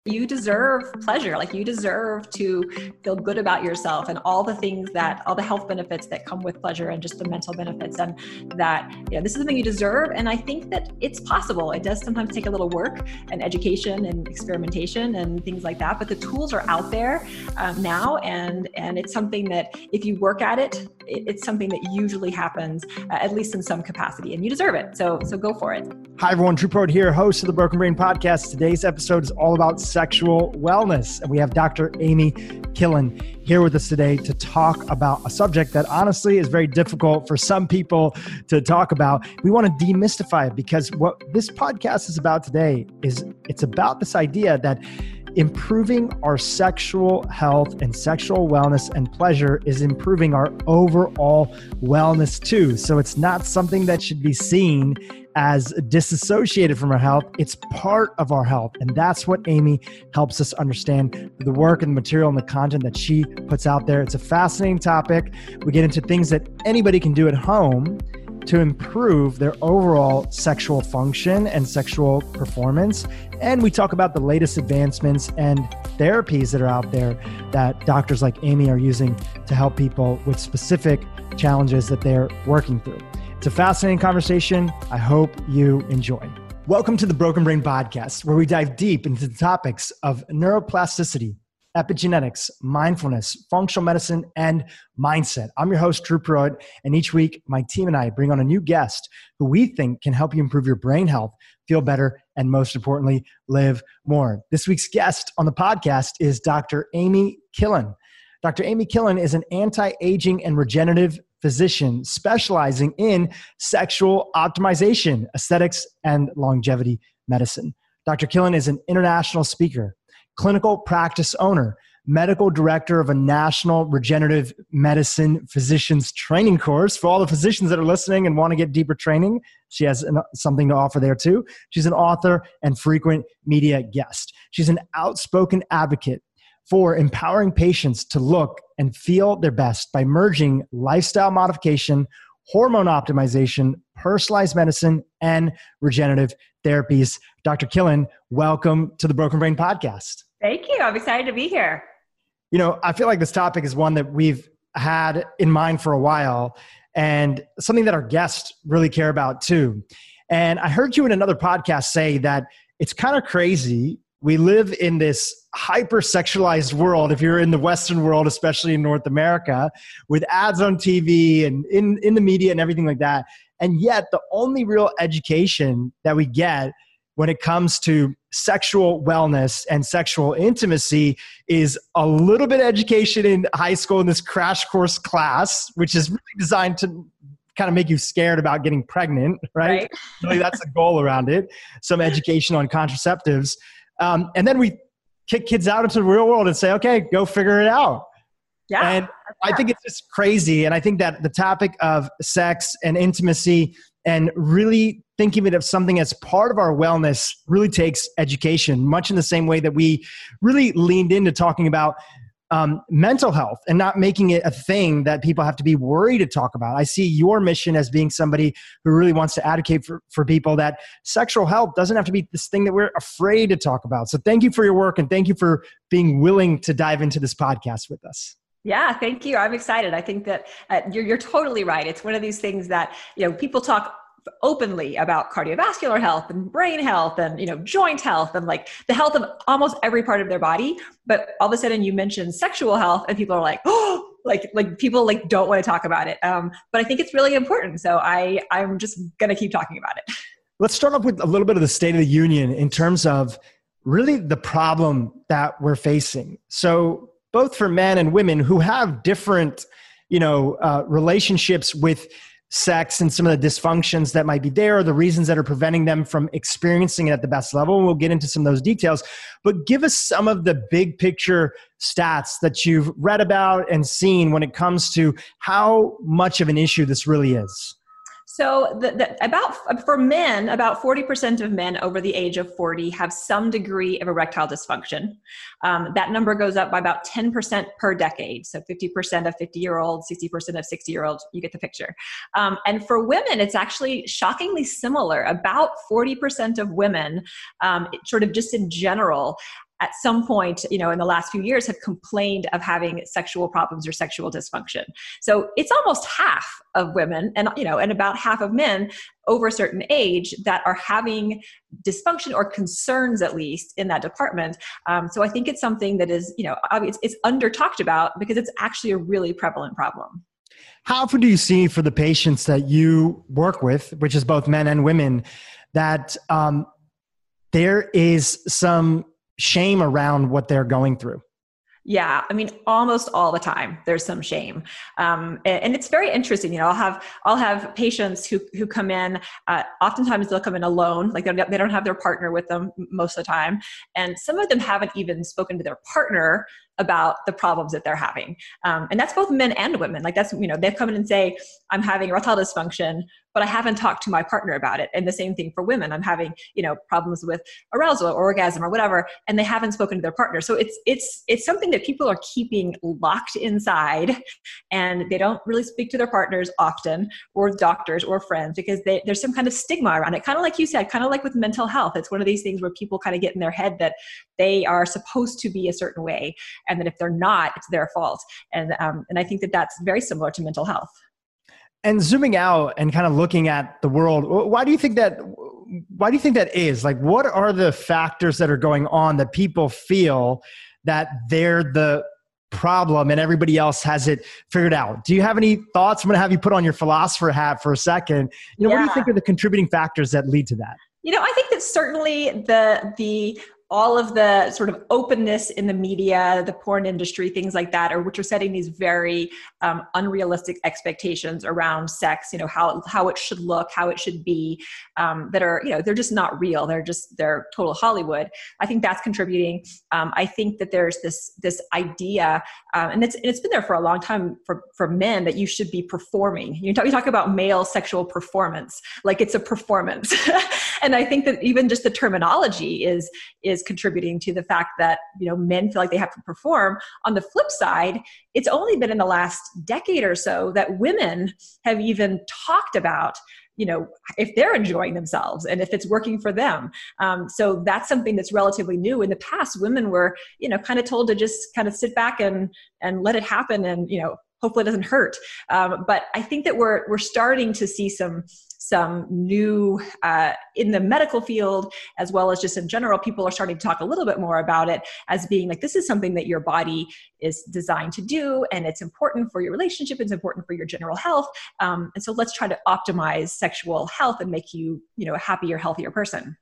You deserve pleasure. Like, you deserve to feel good about yourself and all the health benefits that come with pleasure and just the mental benefits, and that, this is something you deserve. And I think that it's possible. It does sometimes take a little work and education and experimentation and things like that, but the tools are out there now. And it's something that if you work at it, it's something that usually happens at least in some capacity, and you deserve it. So go for it. Hi everyone, Drew Pruitt here, host of the Broken Brain Podcast. Today's episode is all about sexual wellness, and we have Dr. Amy Killen here with us today to talk about a subject that honestly is very difficult for some people to talk about. We want to demystify it, because what this podcast is about today is it's about this idea that improving our sexual health and sexual wellness and pleasure is improving our overall wellness too. So it's not something that should be seen as disassociated from our health. It's part of our health. And that's what Amy helps us understand, the work and the material and the content that she puts out there. It's a fascinating topic. We get into things that anybody can do at home to improve their overall sexual function and sexual performance. And we talk about the latest advancements and therapies that are out there that doctors like Amy are using to help people with specific challenges that they're working through. It's a fascinating conversation. I hope you enjoy. Welcome to the Broken Brain Podcast, where we dive deep into the topics of neuroplasticity, epigenetics, mindfulness, functional medicine, and mindset. I'm your host, Drew Pruitt, and each week, my team and I bring on a new guest who we think can help you improve your brain health, feel better, and most importantly, live more. This week's guest on the podcast is Dr. Amy Killen. Dr. Amy Killen is an anti-aging and regenerative physician specializing in sexual optimization, aesthetics, and longevity medicine. Dr. Killen is an international speaker, clinical practice owner, medical director of a national regenerative medicine physicians training course. For all the physicians that are listening and want to get deeper training, she has something to offer there too. She's an author and frequent media guest. She's an outspoken advocate for empowering patients to look and feel their best by merging lifestyle modification, hormone optimization, personalized medicine, and regenerative therapies. Dr. Killen, welcome to the Broken Brain Podcast. Thank you. I'm excited to be here. I feel like this topic is one that we've had in mind for a while, and something that our guests really care about too. And I heard you in another podcast say that it's kind of crazy. We live in this hyper-sexualized world, if you're in the Western world, especially in North America, with ads on TV and in the media and everything like that. And yet the only real education that we get when it comes to sexual wellness and sexual intimacy is a little bit of education in high school in this crash course class, which is really designed to kind of make you scared about getting pregnant, right? Really, that's the goal around it. Some education on contraceptives. And then we kick kids out into the real world and say, okay, go figure it out. Yeah. And I think it's just crazy. And I think that the topic of sex and intimacy and really thinking of it as something as part of our wellness really takes education, much in the same way that we really leaned into talking about mental health and not making it a thing that people have to be worried to talk about. I see your mission as being somebody who really wants to advocate for people that sexual health doesn't have to be this thing that we're afraid to talk about. So thank you for your work, and thank you for being willing to dive into this podcast with us. Yeah, thank you. I'm excited. I think that you're totally right. It's one of these things that, people talk openly about cardiovascular health and brain health and, joint health and like the health of almost every part of their body. But all of a sudden you mention sexual health and people are like, oh, like people like don't want to talk about it. But I think it's really important. So I'm just going to keep talking about it. Let's start off with a little bit of the state of the union in terms of really the problem that we're facing. So both for men and women who have different, relationships with sex and some of the dysfunctions that might be there, or the reasons that are preventing them from experiencing it at the best level. And we'll get into some of those details, but give us some of the big picture stats that you've read about and seen when it comes to how much of an issue this really is. So for men, about 40% of men over the age of 40 have some degree of erectile dysfunction. That number goes up by about 10% per decade. So 50% of 50-year-olds, 60% of 60-year-olds, you get the picture. And for women, it's actually shockingly similar. About 40% of women, sort of just in general, at some point, in the last few years have complained of having sexual problems or sexual dysfunction. So it's almost half of women and about half of men over a certain age that are having dysfunction or concerns, at least in that department. So I think it's something that is, it's under talked about because it's actually a really prevalent problem. How often do you see for the patients that you work with, which is both men and women, that there is some shame around what they're going through? Yeah, almost all the time there's some shame, and it's very interesting. I'll have patients who come in. Oftentimes they'll come in alone, like they don't have their partner with them most of the time, and some of them haven't even spoken to their partner about the problems that they're having. And that's both men and women. Like they've come in and say, I'm having erectile dysfunction, but I haven't talked to my partner about it. And the same thing for women. I'm having, problems with arousal or orgasm or whatever, and they haven't spoken to their partner. So it's something that people are keeping locked inside, and they don't really speak to their partners often, or doctors or friends, because there's some kind of stigma around it. Kind of like you said, kind of like with mental health. It's one of these things where people kind of get in their head that they are supposed to be a certain way, and that if they're not, it's their fault. And I think that that's very similar to mental health. And zooming out and kind of looking at the world, why do you think that is? Like, what are the factors that are going on that people feel that they're the problem and everybody else has it figured out? Do you have any thoughts? I'm going to have you put on your philosopher hat for a second. What do you think are the contributing factors that lead to that? I think that certainly the all of the sort of openness in the media, the porn industry, things like that, which are setting these very unrealistic expectations around sex, how it should look, how it should be, that are, they're just not real. They're total Hollywood. I think that's contributing. I think that there's this idea, and it's been there for a long time for men, that you should be performing. You talk about male sexual performance, like it's a performance. And I think that even just the terminology is contributing to the fact that, men feel like they have to perform. On the flip side, it's only been in the last decade or so that women have even talked about, if they're enjoying themselves and if it's working for them. So that's something that's relatively new. In the past, women were, kind of told to just kind of sit back and let it happen, and, hopefully it doesn't hurt. But I think that we're starting to see some new, in the medical field, as well as just in general, people are starting to talk a little bit more about it as being like, this is something that your body is designed to do, and it's important for your relationship, it's important for your general health. And so let's try to optimize sexual health and make you, a happier, healthier person.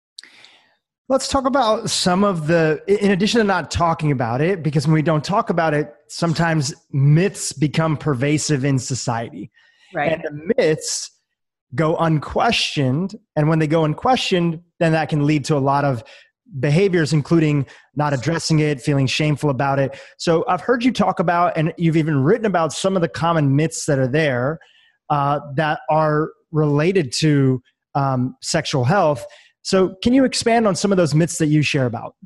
Let's talk about some of in addition to not talking about it, because when we don't talk about it, sometimes myths become pervasive in society. Right. And the myths go unquestioned. And when they go unquestioned, then that can lead to a lot of behaviors, including not addressing it, feeling shameful about it. So I've heard you talk about, and you've even written about some of the common myths that are there that are related to sexual health. So can you expand on some of those myths that you share about?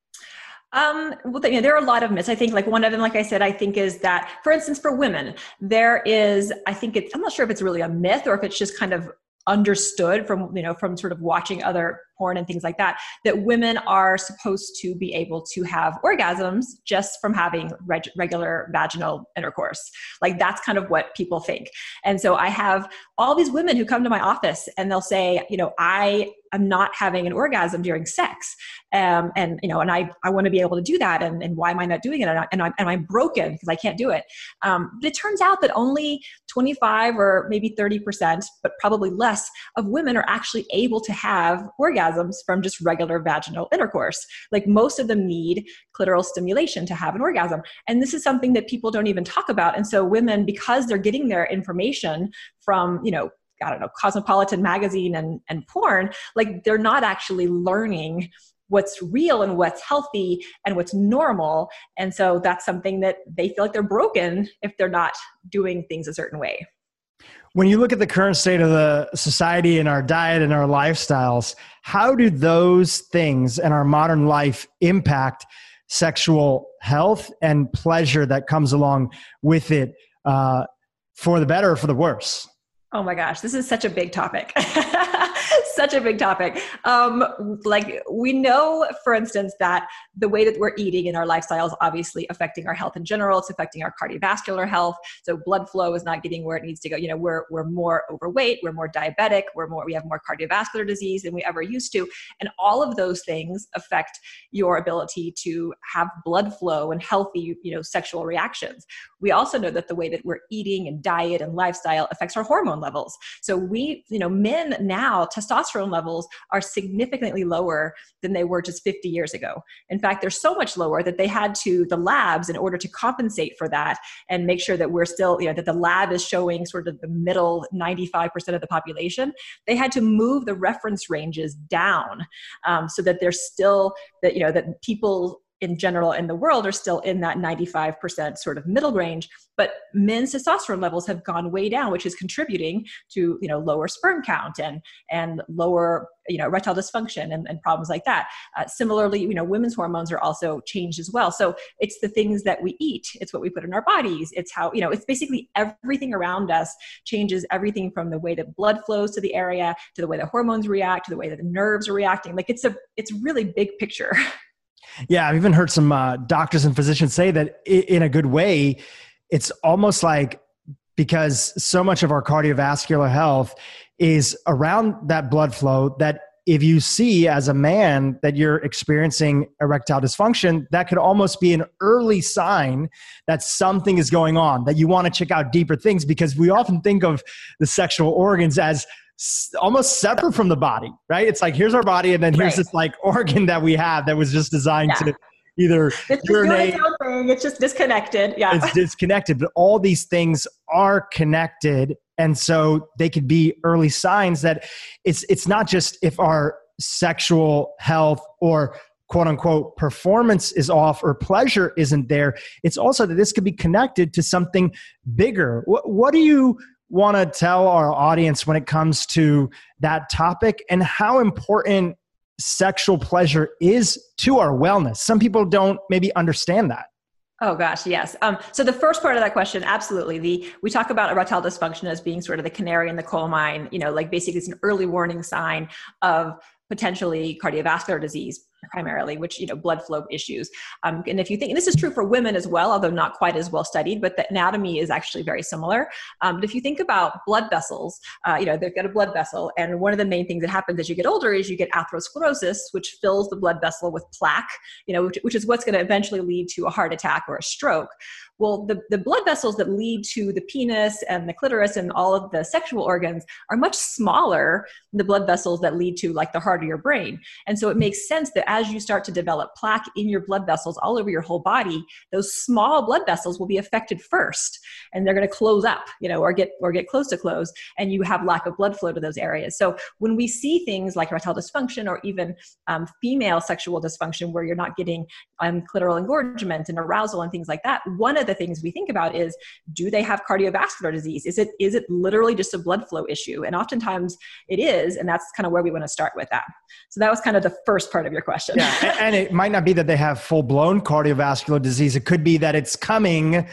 Well, there are a lot of myths. I think like one of them, like I said, I think is that, for instance, for women, there is, I'm not sure if it's really a myth or if it's just kind of understood from sort of watching other porn and things like that women are supposed to be able to have orgasms just from having regular vaginal intercourse. Like that's kind of what people think. And so I have all these women who come to my office and they'll say, I'm not having an orgasm during sex. And I want to be able to do that. And why am I not doing it? And I'm broken because I can't do it. But it turns out that only 25 or maybe 30%, but probably less, of women are actually able to have orgasms from just regular vaginal intercourse. Like most of them need clitoral stimulation to have an orgasm. And this is something that people don't even talk about. And so women, because they're getting their information from, Cosmopolitan magazine and porn, like they're not actually learning what's real and what's healthy and what's normal. And so that's something that they feel like they're broken if they're not doing things a certain way. When you look at the current state of the society and our diet and our lifestyles, how do those things in our modern life impact sexual health and pleasure that comes along with it, for the better or for the worse? Oh my gosh, this is such a big topic. Such a big topic. Like we know, for instance, that the way that we're eating in our lifestyle is obviously affecting our health in general. It's affecting our cardiovascular health. So blood flow is not getting where it needs to go. You know, we're more overweight, we're more diabetic, we have more cardiovascular disease than we ever used to. And all of those things affect your ability to have blood flow and healthy, sexual reactions. We also know that the way that we're eating and diet and lifestyle affects our hormone levels. So men now, testosterone levels are significantly lower than they were just 50 years ago. In fact, they're so much lower that they had the labs, in order to compensate for that and make sure that we're still, that the lab is showing sort of the middle 95% of the population, they had to move the reference ranges down so that they're still, that people in general in the world are still in that 95% sort of middle range, but men's testosterone levels have gone way down, which is contributing to, lower sperm count and lower, erectile dysfunction and problems like that. Similarly, women's hormones are also changed as well. So it's the things that we eat. It's what we put in our bodies. It's how, it's basically everything around us changes everything from the way that blood flows to the area, to the way the hormones react, to the way that the nerves are reacting. Like it's really big picture. Yeah, I've even heard some doctors and physicians say that in a good way, it's almost like because so much of our cardiovascular health is around that blood flow, that if you see as a man that you're experiencing erectile dysfunction, that could almost be an early sign that something is going on, that you want to check out deeper things, because we often think of the sexual organs as almost separate from the body, right? It's like, here's our body, and then here's this like organ that we have that was just designed to either urinate. It's just disconnected. Yeah. It's disconnected, but all these things are connected. And so they could be early signs that it's not just if our sexual health or quote unquote performance is off or pleasure isn't there. It's also that this could be connected to something bigger. What do you want to tell our audience when it comes to that topic, and how important sexual pleasure is to our wellness? Some people don't maybe understand that. Oh gosh, yes. So the first part of that question, absolutely. We talk about erectile dysfunction as being sort of the canary in the coal mine, like basically it's an early warning sign of potentially cardiovascular disease primarily, which, blood flow issues. And if you think, and this is true for women as well, although not quite as well studied, but the anatomy is actually very similar. But if you think about blood vessels, they've got a blood vessel. And one of the main things that happens as you get older is you get atherosclerosis, which fills the blood vessel with plaque, which is what's going to eventually lead to a heart attack or a stroke. Well, the blood vessels that lead to the penis and the clitoris and all of the sexual organs are much smaller than the blood vessels that lead to like the heart or your brain. And so it makes sense that as you start to develop plaque in your blood vessels all over your whole body, those small blood vessels will be affected first, and they're going to close up, or get close to close, and you have lack of blood flow to those areas. So when we see things like erectile dysfunction or even female sexual dysfunction, where you're not getting clitoral engorgement and arousal and things like that, one of the things we think about is, do they have cardiovascular disease? Is it literally just a blood flow issue? And oftentimes it is, and that's kind of where we want to start with that. So that was kind of the first part of your question. Yeah, and it might not be that they have full-blown cardiovascular disease. It could be that it's coming,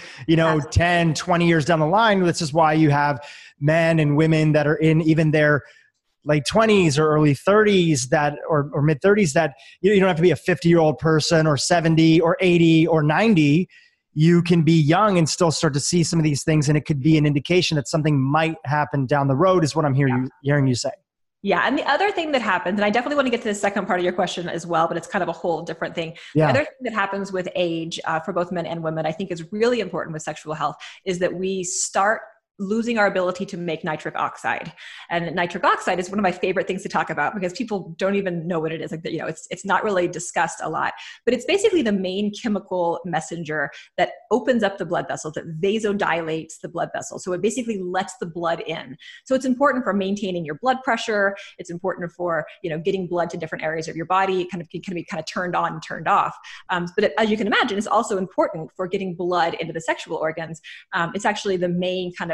10, 20 years down the line. This is why you have men and women that are in even their late 20s or early 30s or mid 30s that you don't have to be a 50-year-old person or 70 or 80 or 90. You can be young and still start to see some of these things, and it could be an indication that something might happen down the road, is what I'm hearing you say. Yeah. And the other thing that happens, and I definitely want to get to the second part of your question as well, but it's kind of a whole different thing. Yeah. The other thing that happens with age for both men and women, I think is really important with sexual health, is that we start losing our ability to make nitric oxide. And nitric oxide is one of my favorite things to talk about, because people don't even know what it is. Like, it's not really discussed a lot, but it's basically the main chemical messenger that opens up the blood vessels, that vasodilates the blood vessels. So it basically lets the blood in. So it's important for maintaining your blood pressure. It's important for, getting blood to different areas of your body. It can be kind of turned on and turned off. But as you can imagine, it's also important for getting blood into the sexual organs. It's actually the main kind of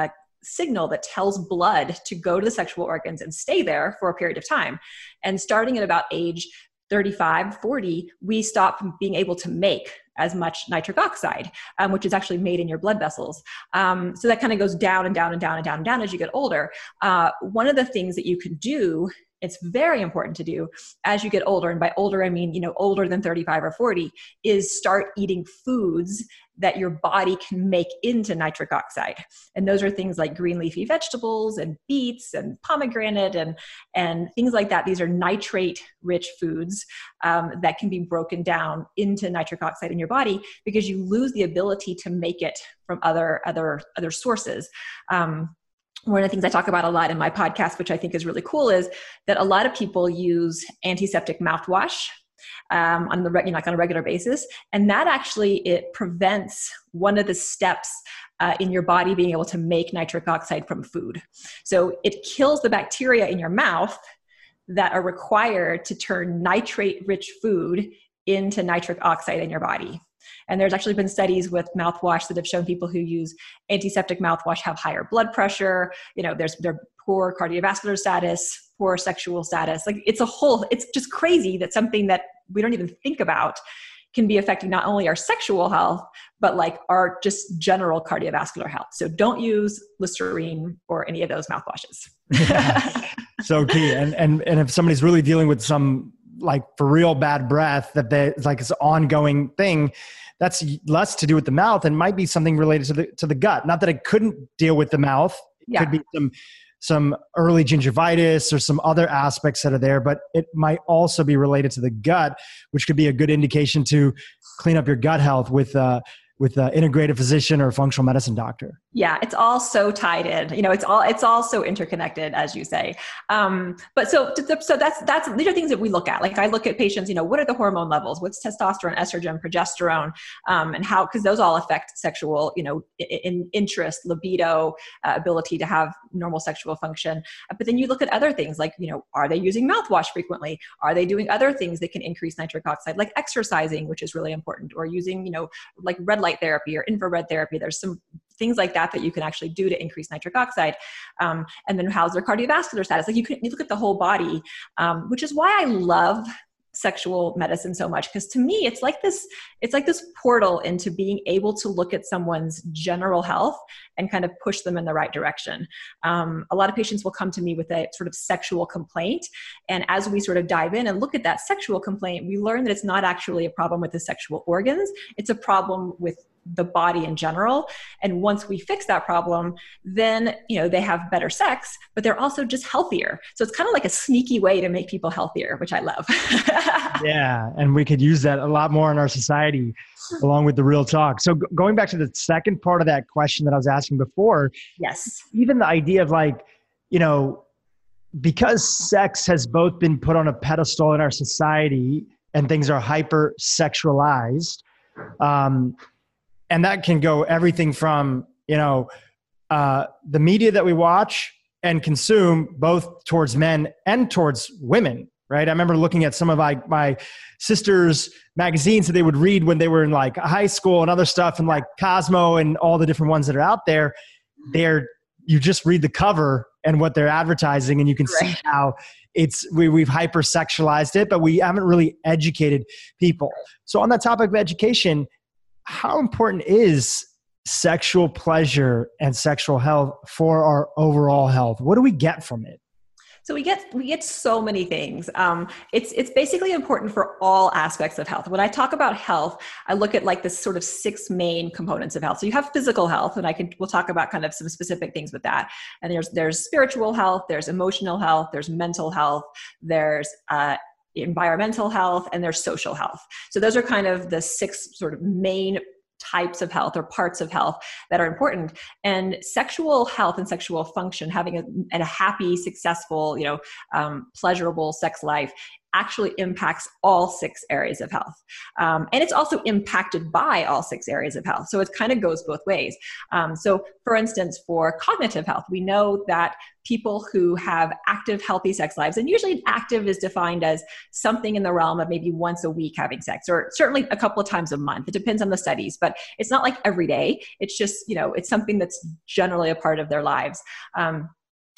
signal that tells blood to go to the sexual organs and stay there for a period of time. And starting at about age 35, 40, we stop being able to make as much nitric oxide, which is actually made in your blood vessels. So that kind of goes down and down and down and down and down as you get older. One of the things that you can do, it's very important to do as you get older, and by older, I mean, older than 35 or 40, is start eating foods that your body can make into nitric oxide. And those are things like green leafy vegetables and beets and pomegranate and things like that. These are nitrate-rich foods that can be broken down into nitric oxide in your body because you lose the ability to make it from other sources. One of the things I talk about a lot in my podcast, which I think is really cool, is that a lot of people use antiseptic mouthwash on a regular basis. And that actually, it prevents one of the steps in your body being able to make nitric oxide from food. So it kills the bacteria in your mouth that are required to turn nitrate-rich food into nitric oxide in your body. And there's actually been studies with mouthwash that have shown people who use antiseptic mouthwash have higher blood pressure. Their poor cardiovascular status, poor sexual status. Like it's just crazy that something that we don't even think about can be affecting not only our sexual health, but like our just general cardiovascular health. So don't use Listerine or any of those mouthwashes. Yeah. So key. And if somebody's really dealing with some like for real bad breath it's like it's an ongoing thing, that's less to do with the mouth and might be something related to the gut. Not that it couldn't deal with the mouth. It could be some early gingivitis or some other aspects that are there, but it might also be related to the gut, which could be a good indication to clean up your gut health with an integrative physician or a functional medicine doctor. Yeah, it's all so tied in. It's all so interconnected, as you say. But so that's these are things that we look at. Like I look at patients. What are the hormone levels? What's testosterone, estrogen, progesterone, and how? Because those all affect sexual, in interest, libido, ability to have normal sexual function. But then you look at other things like are they using mouthwash frequently? Are they doing other things that can increase nitric oxide, like exercising, which is really important, or using like red light therapy or infrared therapy? There's some things like that you can actually do to increase nitric oxide. And then how's their cardiovascular status? Like you look at the whole body, which is why I love sexual medicine so much. Because to me, it's like this portal into being able to look at someone's general health and kind of push them in the right direction. A lot of patients will come to me with a sort of sexual complaint. And as we sort of dive in and look at that sexual complaint, we learn that it's not actually a problem with the sexual organs. It's a problem with the body in general. And once we fix that problem, then, they have better sex, but they're also just healthier. So it's kind of like a sneaky way to make people healthier, which I love. Yeah. And we could use that a lot more in our society along with the real talk. So going back to the second part of that question that I was asking before. Yes. Even the idea of like, because sex has both been put on a pedestal in our society and things are hyper sexualized, and that can go everything from, the media that we watch and consume both towards men and towards women, right? I remember looking at some of my sister's magazines that they would read when they were in like high school and other stuff, and like Cosmo and all the different ones that are out there. You just read the cover and what they're advertising, and you can see how we've hypersexualized it, but we haven't really educated people. So on that topic of education, how important is sexual pleasure and sexual health for our overall health? What do we get from it? So we get so many things. It's basically important for all aspects of health. When I talk about health, I look at like this sort of 6 main components of health. So you have physical health, and we'll talk about kind of some specific things with that. And there's spiritual health, there's emotional health, there's mental health, there's environmental health, and there's social health. So those are kind of the 6 sort of main types of health or parts of health that are important. And sexual health and sexual function, having a happy, successful, pleasurable sex life actually impacts all 6 areas of health. And it's also impacted by all 6 areas of health. So it kind of goes both ways. So for instance, for cognitive health, we know that people who have active, healthy sex lives, and usually active is defined as something in the realm of maybe once a week having sex, or certainly a couple of times a month. It depends on the studies, but it's not like every day. It's just, it's something that's generally a part of their lives.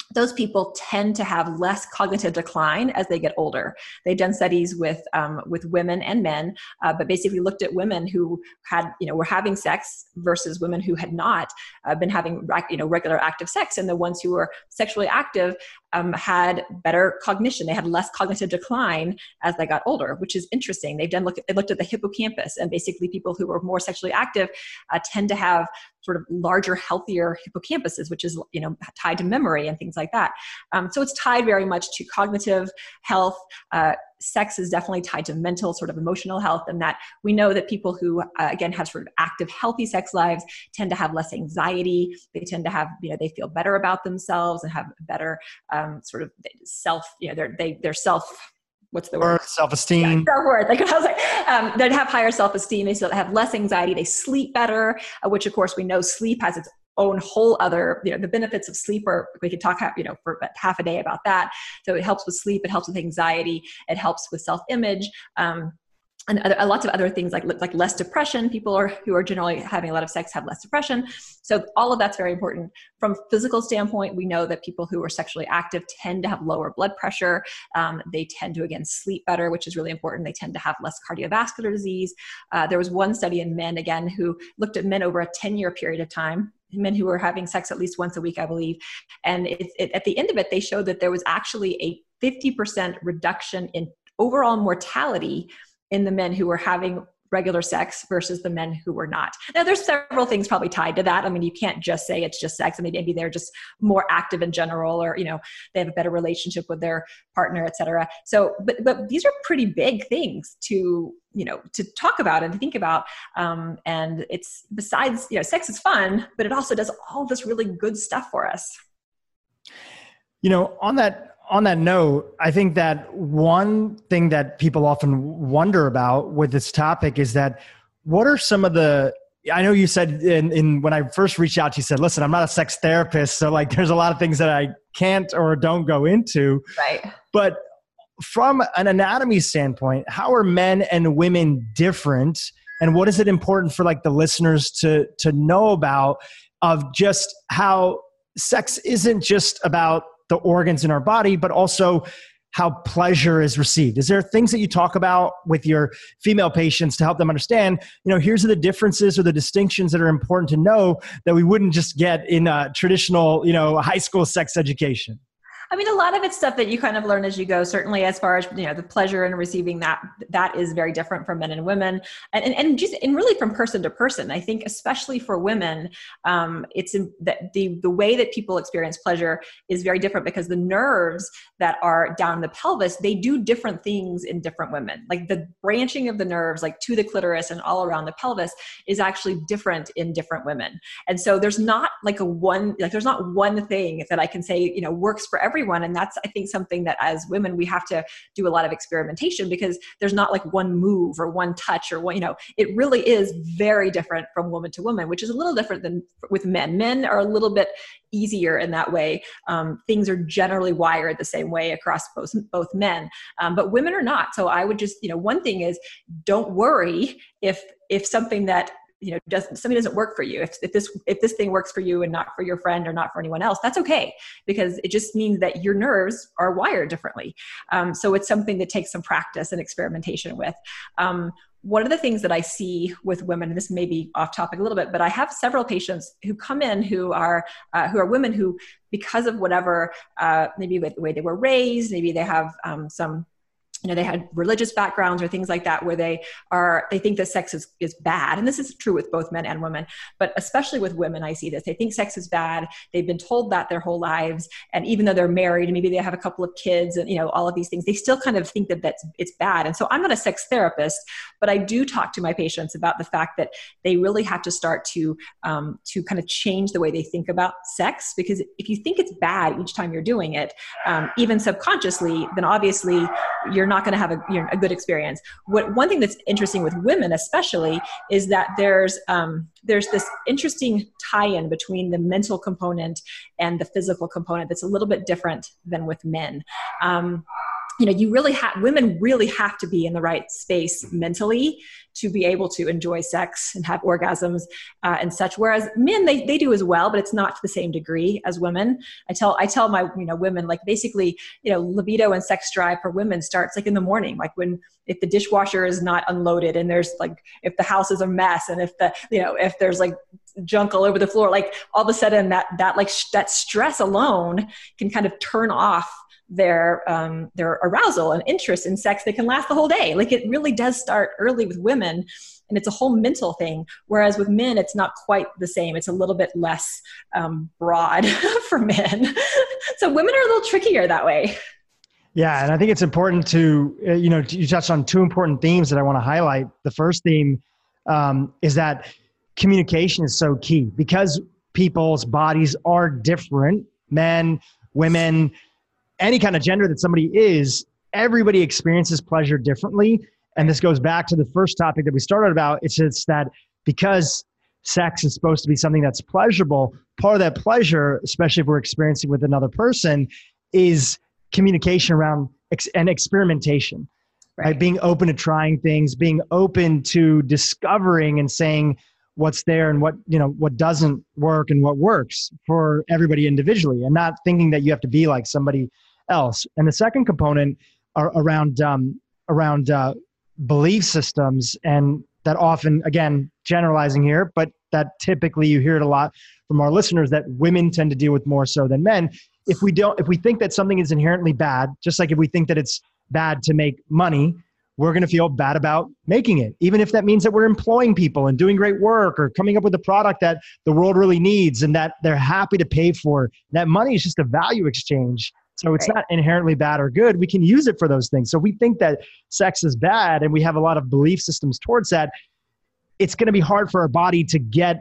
those people tend to have less cognitive decline as they get older. They've done studies with women and men, but basically looked at women who had, were having sex versus women who had not been having, regular active sex. And the ones who were sexually active had better cognition. They had less cognitive decline as they got older, which is interesting. They looked at the hippocampus, and basically people who were more sexually active tend to have sort of larger, healthier hippocampuses, which is, tied to memory and things like that. So it's tied very much to cognitive health. Sex is definitely tied to mental, sort of emotional health, and that we know that people who, again, have sort of active, healthy sex lives tend to have less anxiety. They tend to have, they feel better about themselves and have better sort of self, their self, what's the word? Self-esteem. Yeah, self-worth. Like, I was like, they'd have higher self-esteem. They still have less anxiety. They sleep better, which of course we know sleep has its own whole other, the benefits of sleep are, we could talk, for half a day about that. So it helps with sleep. It helps with anxiety. It helps with self-image. And lots of other things like less depression. People who are generally having a lot of sex have less depression. So all of that's very important. From a physical standpoint, we know that people who are sexually active tend to have lower blood pressure. They tend to, again, sleep better, which is really important. They tend to have less cardiovascular disease. There was one study in men, again, who looked at men over a 10-year period of time, men who were having sex at least once a week, I believe. And at the end of it, they showed that there was actually a 50% reduction in overall mortality in the men who were having regular sex versus the men who were not. Now, there's several things probably tied to that. I mean, you can't just say it's just sex. I mean, maybe they're just more active in general, or, they have a better relationship with their partner, et cetera. So, but these are pretty big things to talk about and to think about. And it's, besides, sex is fun, but it also does all this really good stuff for us. On that note, I think that one thing that people often wonder about with this topic is that what are some of I know you said when I first reached out to you, said, listen, I'm not a sex therapist. So there's a lot of things that I can't or don't go into. Right. But from an anatomy standpoint, how are men and women different? And what is it important for the listeners to know about, of just how sex isn't just about the organs in our body, but also how pleasure is received? Is there things that you talk about with your female patients to help them understand, here's the differences or the distinctions that are important to know that we wouldn't just get in a traditional, high school sex education? I mean, a lot of it's stuff that you kind of learn as you go, certainly as far as, the pleasure in receiving that is very different from men and women, and really from person to person. I think especially for women, it's that the way that people experience pleasure is very different, because the nerves that are down the pelvis, they do different things in different women. Like the branching of the nerves, to the clitoris and all around the pelvis, is actually different in different women. And so there's not there's not one thing that I can say, works for everyone. And that's, I think, something that as women, we have to do a lot of experimentation, because there's not one move or one touch or one, it really is very different from woman to woman, which is a little different than with men. Men are a little bit easier in that way. Things are generally wired the same way across both men, but women are not. So I would just, one thing is, don't worry if something that something doesn't work for you. If this thing works for you and not for your friend or not for anyone else, that's okay, because it just means that your nerves are wired differently. So it's something that takes some practice and experimentation with. One of the things that I see with women, and this may be off topic a little bit, but I have several patients who come in who are women who, because of whatever, maybe the way they were raised, maybe they have some, they had religious backgrounds or things like that, where they think that sex is bad. And this is true with both men and women, but especially with women, I see this. They think sex is bad. They've been told that their whole lives. And even though they're married and maybe they have a couple of kids and, all of these things, they still kind of think that it's bad. And so I'm not a sex therapist, but I do talk to my patients about the fact that they really have to start to kind of change the way they think about sex. Because if you think it's bad each time you're doing it, even subconsciously, then obviously you're not going to have a good experience. One thing that's interesting with women especially is that there's this interesting tie-in between the mental component and the physical component that's a little bit different than with men. you really women really have to be in the right space mentally to be able to enjoy sex and have orgasms and such. Whereas men, they do as well, but it's not to the same degree as women. I tell my, women, like, basically, libido and sex drive for women starts like in the morning, like if the dishwasher is not unloaded, and there's like, if the house is a mess, and if there's like junk all over the floor, like all of a sudden that stress alone can kind of turn off their arousal and interest in sex that can last the whole day. Like, it really does start early with women, and it's a whole mental thing. Whereas with men, it's not quite the same. It's a little bit less broad for men. So women are a little trickier that way. Yeah. And I think it's important to, you touched on two important themes that I want to highlight. The first theme is that communication is so key, because people's bodies are different, men, women, any kind of gender that somebody is, everybody experiences pleasure differently. And this goes back to the first topic that we started about. It's just that because sex is supposed to be something that's pleasurable, part of that pleasure, especially if we're experiencing with another person, is communication around and experimentation, right? Being open to trying things, being open to discovering and saying what's there and what doesn't work and what works for everybody individually, and not thinking that you have to be like somebody else. And the second component are around belief systems, and that often, again, generalizing here, but that typically you hear it a lot from our listeners, that women tend to deal with more so than men. If we think that something is inherently bad, just like if we think that it's bad to make money, we're going to feel bad about making it, even if that means that we're employing people and doing great work or coming up with a product that the world really needs and that they're happy to pay for. That money is just a value exchange. So it's not inherently bad or good. We can use it for those things. So we think that sex is bad and we have a lot of belief systems towards that. It's going to be hard for our body to get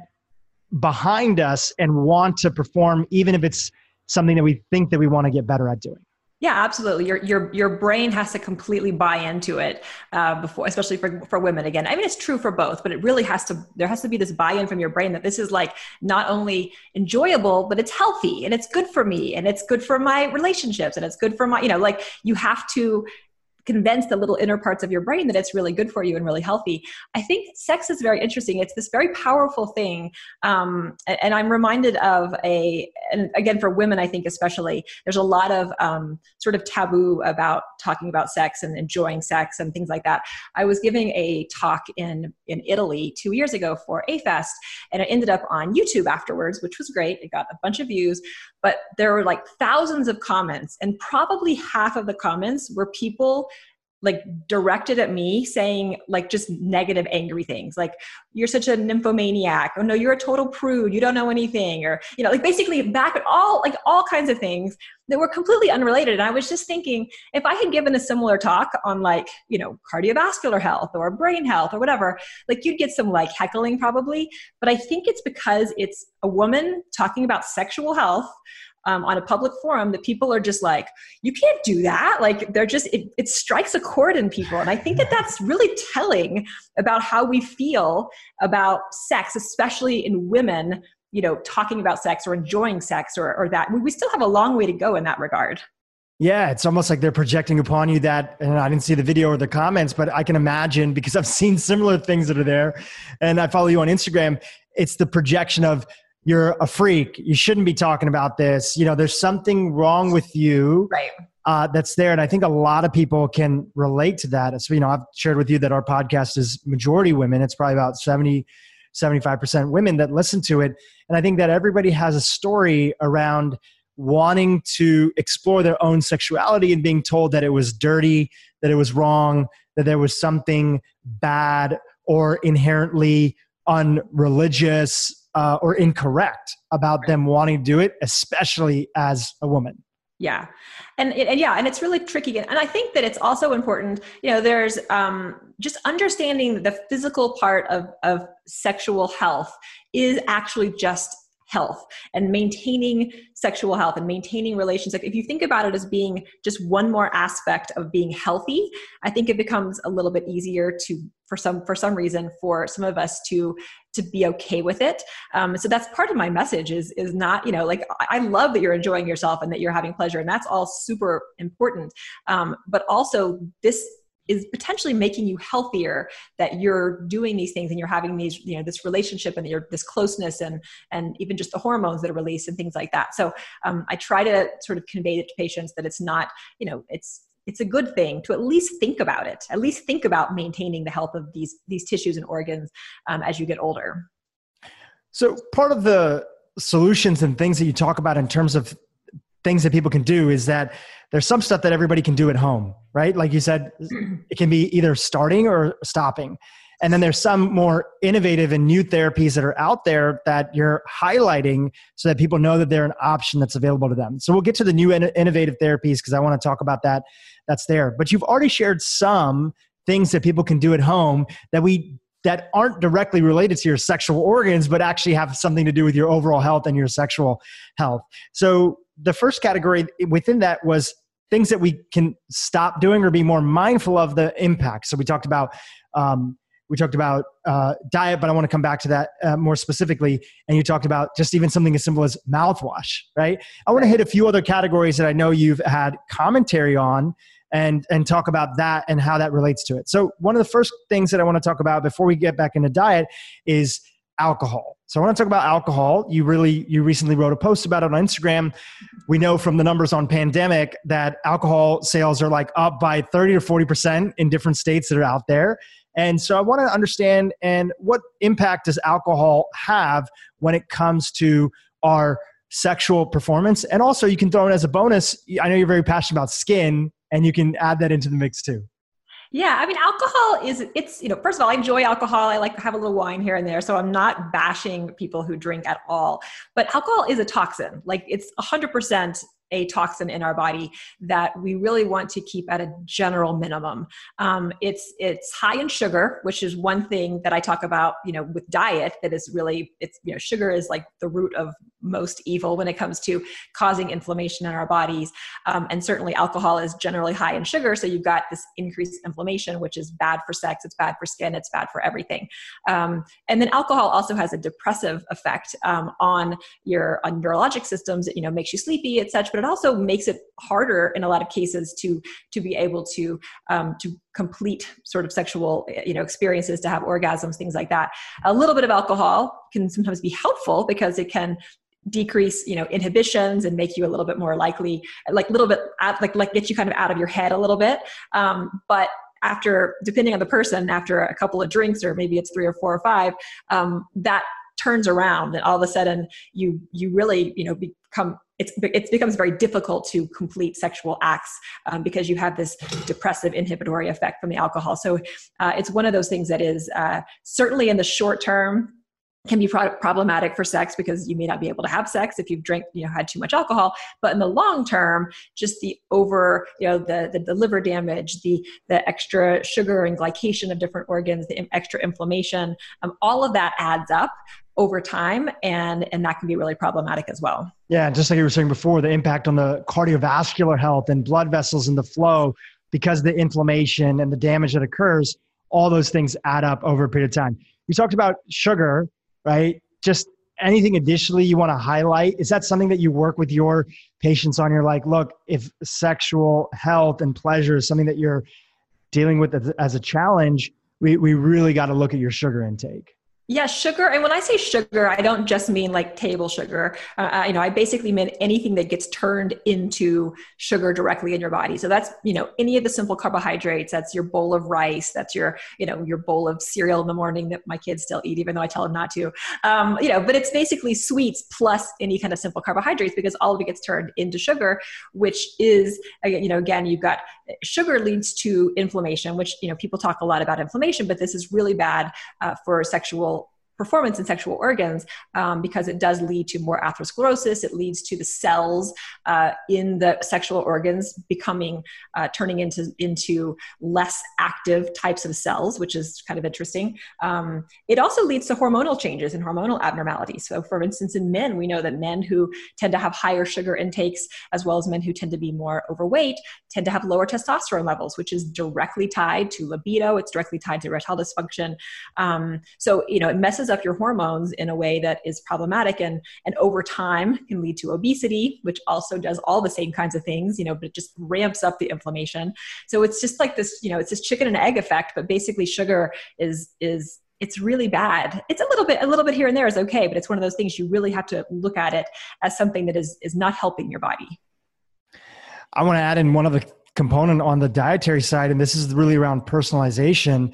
behind us and want to perform, even if it's something that we think that we want to get better at doing. Yeah, absolutely. Your brain has to completely buy into it before, especially for women. Again, I mean, it's true for both, but it really there has to be this buy-in from your brain that this is like not only enjoyable, but it's healthy and it's good for me and it's good for my relationships and it's good for my, like, you have to convince the little inner parts of your brain that it's really good for you and really healthy. I think sex is very interesting. It's this very powerful thing. And I'm reminded of and again, for women, I think especially, there's a lot of sort of taboo about talking about sex and enjoying sex and things like that. I was giving a talk in Italy 2 years ago for A-Fest, and it ended up on YouTube afterwards, which was great. It got a bunch of views, but there were like thousands of comments, and probably half of the comments were people like directed at me saying like just negative, angry things. Like, you're such a nymphomaniac. Oh no, you're a total prude. You don't know anything. Or, like basically back at all kinds of things that were completely unrelated. And I was just thinking, if I had given a similar talk on like, cardiovascular health or brain health or whatever, like you'd get some like heckling probably. But I think it's because it's a woman talking about sexual health on a public forum that people are just like, you can't do that. Like, they're just, it strikes a chord in people. And I think that that's really telling about how we feel about sex, especially in women, talking about sex or enjoying sex or that. We still have a long way to go in that regard. Yeah, it's almost like they're projecting upon you that, and I didn't see the video or the comments, but I can imagine, because I've seen similar things that are there, and I follow you on Instagram, it's the projection of, you're a freak. You shouldn't be talking about this. There's something wrong with you, right? That's there. And I think a lot of people can relate to that. So, I've shared with you that our podcast is majority women. It's probably about 75% women that listen to it. And I think that everybody has a story around wanting to explore their own sexuality and being told that it was dirty, that it was wrong, that there was something bad or inherently unreligious or incorrect about them wanting to do it, especially as a woman. Yeah. And it's really tricky. And I think that it's also important, there's just understanding the physical part of sexual health is actually just health and maintaining sexual health and maintaining relationships. If you think about it as being just one more aspect of being healthy, I think it becomes a little bit easier to for some reason for some of us to be okay with it. So that's part of my message is not, like, I love that you're enjoying yourself and that you're having pleasure, and that's all super important. But also this is potentially making you healthier, that you're doing these things and you're having these, this relationship and this closeness and even just the hormones that are released and things like that. So I try to sort of convey it to patients that it's not, it's a good thing to at least think about it, at least think about maintaining the health of these tissues and organs as you get older. So part of the solutions and things that you talk about in terms of things that people can do is that there's some stuff that everybody can do at home, right? Like you said, it can be either starting or stopping. And then there's some more innovative and new therapies that are out there that you're highlighting so that people know that they're an option that's available to them. So we'll get to the new innovative therapies because I want to talk about that. That's there. But you've already shared some things that people can do at home that aren't directly related to your sexual organs, but actually have something to do with your overall health and your sexual health. So the first category within that was things that we can stop doing or be more mindful of the impact. So we talked about diet, but I want to come back to that more specifically. And you talked about just even something as simple as mouthwash, right? I want to hit a few other categories that I know you've had commentary on and talk about that and how that relates to it. So one of the first things that I want to talk about before we get back into diet is alcohol. So I want to talk about alcohol. You recently wrote a post about it on Instagram. We know from the numbers on pandemic that alcohol sales are like up by 30 to 40% in different states that are out there. And so I want to understand, and what impact does alcohol have when it comes to our sexual performance? And also you can throw in as a bonus, I know you're very passionate about skin, and you can add that into the mix too. Yeah, I mean, alcohol it's first of all, I enjoy alcohol. I like to have a little wine here and there. So I'm not bashing people who drink at all. But alcohol is a toxin. Like, it's 100% a toxin in our body that we really want to keep at a general minimum. It's high in sugar, which is one thing that I talk about, with diet, that is really, sugar is like the root of most evil when it comes to causing inflammation in our bodies. And certainly alcohol is generally high in sugar. So you've got this increased inflammation, which is bad for sex. It's bad for skin. It's bad for everything. And then alcohol also has a depressive effect on your neurologic systems. It, makes you sleepy, et cetera. But it also makes it harder in a lot of cases to be able to complete sort of sexual, experiences, to have orgasms, things like that. A little bit of alcohol can sometimes be helpful because it can decrease, inhibitions and make you a little bit more likely, like get you kind of out of your head a little bit. But depending on the person, after a couple of drinks, or maybe it's 3 or 4 or 5, that turns around, and all of a sudden you really, it becomes very difficult to complete sexual acts because you have this depressive inhibitory effect from the alcohol. So it's one of those things that is certainly in the short term can be problematic for sex, because you may not be able to have sex if you've had too much alcohol. But in the long term, just the the liver damage, the extra sugar and glycation of different organs, the extra inflammation, all of that adds up over time, and that can be really problematic as well. Yeah, just like you were saying before, the impact on the cardiovascular health and blood vessels and the flow, because of the inflammation and the damage that occurs, all those things add up over a period of time. You talked about sugar, right? Just anything additionally you want to highlight? Is that something that you work with your patients on? You're like, look, if sexual health and pleasure is something that you're dealing with as a challenge, we really got to look at your sugar intake. Yeah, sugar. And when I say sugar, I don't just mean like table sugar. I basically mean anything that gets turned into sugar directly in your body. So that's, any of the simple carbohydrates. That's your bowl of rice. That's your bowl of cereal in the morning that my kids still eat, even though I tell them not to. But it's basically sweets plus any kind of simple carbohydrates, because all of it gets turned into sugar, which is, again, you've got sugar leads to inflammation, which, people talk a lot about inflammation, but this is really bad for sexual performance in sexual organs, because it does lead to more atherosclerosis. It leads to the cells in the sexual organs becoming, turning into less active types of cells, which is kind of interesting. It also leads to hormonal changes and hormonal abnormalities. So for instance, in men, we know that men who tend to have higher sugar intakes, as well as men who tend to be more overweight, tend to have lower testosterone levels, which is directly tied to libido. It's directly tied to erectile dysfunction. So, it messes up your hormones in a way that is problematic, and over time can lead to obesity, which also does all the same kinds of things, but it just ramps up the inflammation. So it's just like this, it's this chicken and egg effect, but basically sugar is it's really bad. It's a little bit here and there is okay, but it's one of those things you really have to look at it as something that is not helping your body. I want to add in one other component on the dietary side, and this is really around personalization.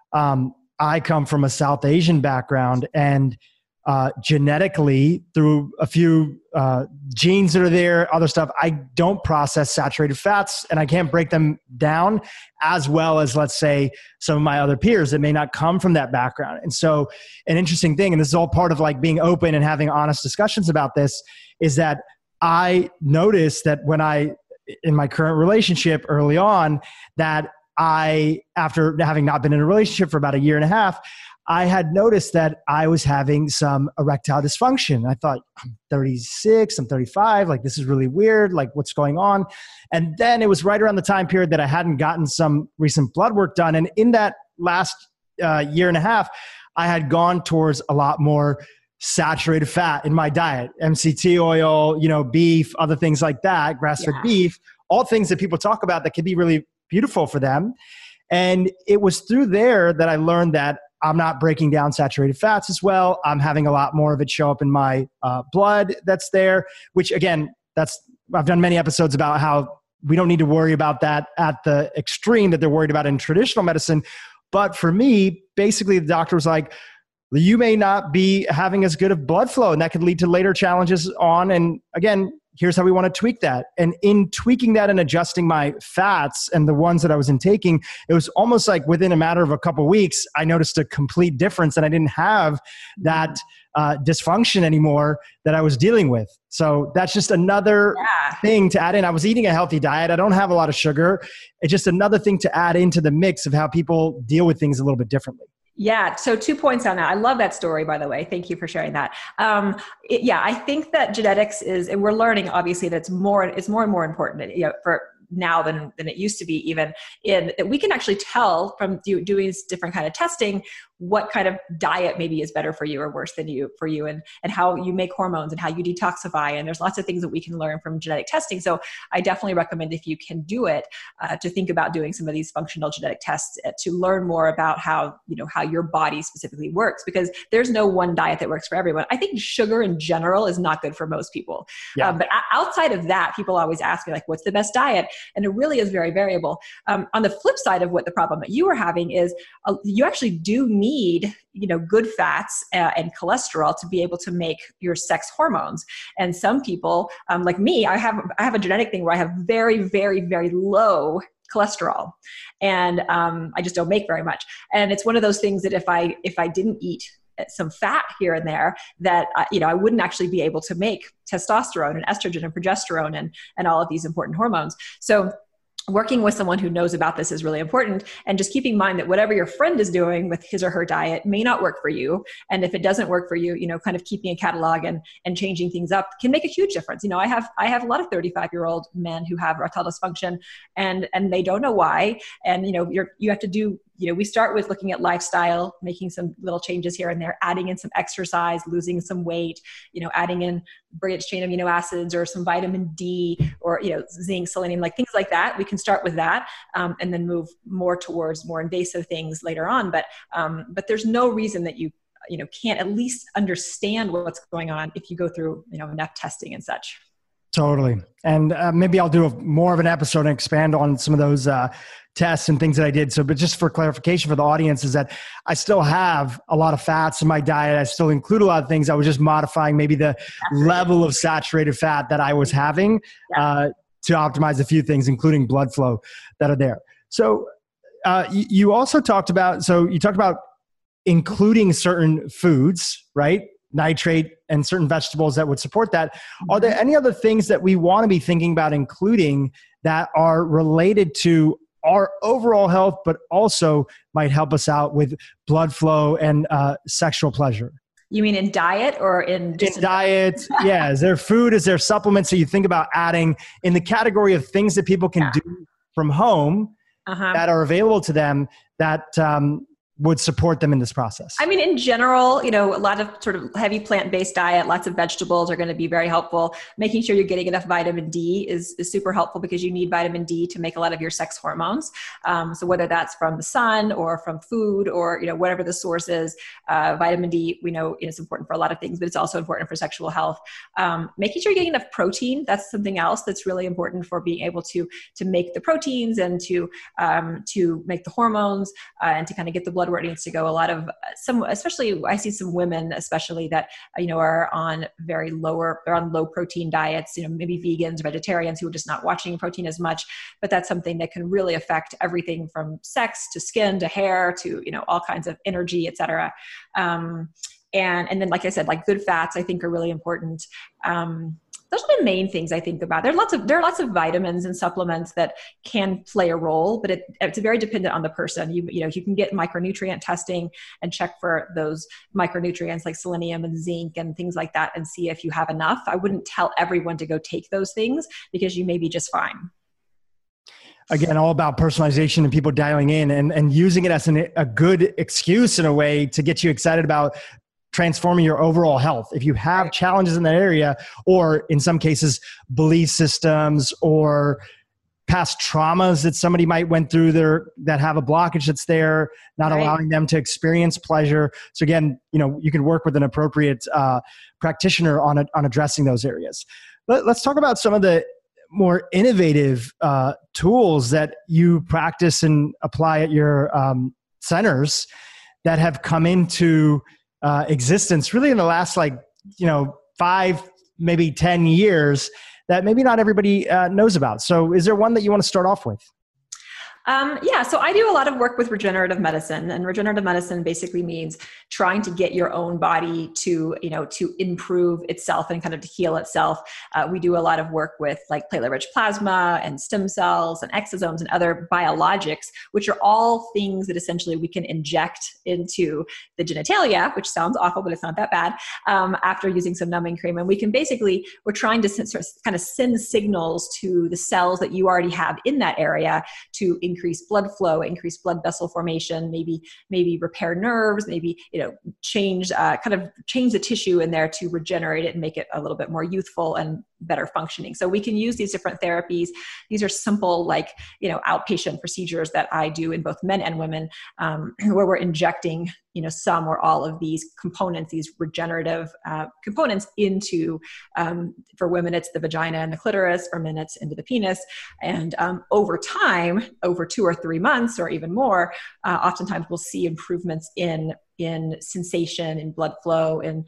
I come from a South Asian background, and genetically, through a few genes that are there, other stuff, I don't process saturated fats, and I can't break them down as well as, let's say, some of my other peers that may not come from that background. And so an interesting thing, and this is all part of like being open and having honest discussions about this, is that I noticed that when in my current relationship early on, that after having not been in a relationship for about a year and a half, I had noticed that I was having some erectile dysfunction. I thought, I'm 36, I'm 35, like this is really weird, like what's going on? And then it was right around the time period that I hadn't gotten some recent blood work done. And in that last year and a half, I had gone towards a lot more saturated fat in my diet, MCT oil, beef, other things like that, grass-fed beef, all things that people talk about that can be really beautiful for them. And it was through there that I learned that I'm not breaking down saturated fats as well. I'm having a lot more of it show up in my blood that's there, which again, I've done many episodes about how we don't need to worry about that at the extreme that they're worried about in traditional medicine. But for me, basically the doctor was like, you may not be having as good of blood flow, and that could lead to later challenges on. And again, here's how we want to tweak that. And in tweaking that and adjusting my fats and the ones that I was intaking, it was almost like within a matter of a couple of weeks, I noticed a complete difference, and I didn't have that dysfunction anymore that I was dealing with. So that's just another thing to add in. I was eating a healthy diet. I don't have a lot of sugar. It's just another thing to add into the mix of how people deal with things a little bit differently. Yeah. So 2 points on that. I love that story, by the way. Thank you for sharing that. I think that genetics is, and we're learning obviously that it's more and more important, for now than it used to be, even in that we can actually tell from doing this different kind of testing what kind of diet maybe is better for you or worse than for you, and how you make hormones and how you detoxify. And there's lots of things that we can learn from genetic testing. So I definitely recommend, if you can do it, to think about doing some of these functional genetic tests to learn more about how your body specifically works, because there's no one diet that works for everyone. I think sugar in general is not good for most people. Yeah. But outside of that, people always ask me like, what's the best diet? And it really is very variable. On the flip side of what the problem that you are having is, you actually do need good fats and cholesterol to be able to make your sex hormones. And some people, like me, I have a genetic thing where I have very, very, very low cholesterol, and I just don't make very much. And it's one of those things that if I didn't eat some fat here and there, that I wouldn't actually be able to make testosterone and estrogen and progesterone and all of these important hormones. So working with someone who knows about this is really important, and just keeping in mind that whatever your friend is doing with his or her diet may not work for you. And if it doesn't work for you, kind of keeping a catalog and changing things up can make a huge difference. I have a lot of 35-year-old men who have erectile dysfunction, and they don't know why. And you have to do, we start with looking at lifestyle, making some little changes here and there, adding in some exercise, losing some weight, adding in branched chain amino acids or some vitamin D or, zinc, selenium, like things like that. We can start with that, and then move more towards more invasive things later on. But there's no reason that you can't at least understand what's going on if you go through, enough testing and such. Totally. And maybe I'll do more of an episode and expand on some of those tests and things that I did. So, but just for clarification for the audience, is that I still have a lot of fats in my diet. I still include a lot of things. I was just modifying maybe the level of saturated fat that I was having to optimize a few things, including blood flow, that are there. So you also talked about, including certain foods, right? Nitrate and certain vegetables that would support that. Are there any other things that we want to be thinking about including that are related to our overall health, but also might help us out with blood flow and sexual pleasure? You mean in diet or in diet? Yeah. Is there food? Is there supplements that you think about adding in the category of things that people can do from home that are available to them that would support them in this process? I mean, in general, a lot of sort of heavy plant-based diet, lots of vegetables are going to be very helpful. Making sure you're getting enough vitamin D is super helpful because you need vitamin D to make a lot of your sex hormones. So whether that's from the sun or from food or, whatever the source is, vitamin D, we know is important for a lot of things, but it's also important for sexual health. Making sure you're getting enough protein, that's something else that's really important for being able to make the proteins and to make the hormones and to kind of get the blood where it needs to go. A lot of especially I see some women, especially that, are on low protein diets, maybe vegans, vegetarians who are just not watching protein as much, but that's something that can really affect everything from sex to skin to hair to, all kinds of energy, et cetera. And then, like I said, like good fats, I think are really important. Those are the main things I think about. There are lots of vitamins and supplements that can play a role, but it's very dependent on the person. You can get micronutrient testing and check for those micronutrients like selenium and zinc and things like that and see if you have enough. I wouldn't tell everyone to go take those things because you may be just fine. Again, all about personalization and people dialing in and using it as a good excuse in a way to get you excited about transforming your overall health. If you have challenges in that area, or in some cases, belief systems or past traumas that somebody might went through there that have a blockage that's there, not allowing them to experience pleasure. So again, you can work with an appropriate practitioner on addressing those areas. Let's talk about some of the more innovative tools that you practice and apply at your centers that have come into existence really in the last 5, maybe 10 years that maybe not everybody knows about. So is there one that you want to start off with? So I do a lot of work with regenerative medicine, and regenerative medicine basically means trying to get your own body to improve itself and kind of to heal itself. We do a lot of work with like platelet-rich plasma and stem cells and exosomes and other biologics, which are all things that essentially we can inject into the genitalia, which sounds awful, but it's not that bad, after using some numbing cream. And we're trying to kind of send signals to the cells that you already have in that area to increase blood flow, increase blood vessel formation, maybe repair nerves, maybe change the tissue in there to regenerate it and make it a little bit more youthful and better functioning. So we can use these different therapies. These are simple, outpatient procedures that I do in both men and women, where we're injecting some or all of these components, these regenerative components into, for women, it's the vagina and the clitoris, for men, it's into the penis. And over time, over 2 or 3 months or even more, oftentimes we'll see improvements in sensation, in blood flow, in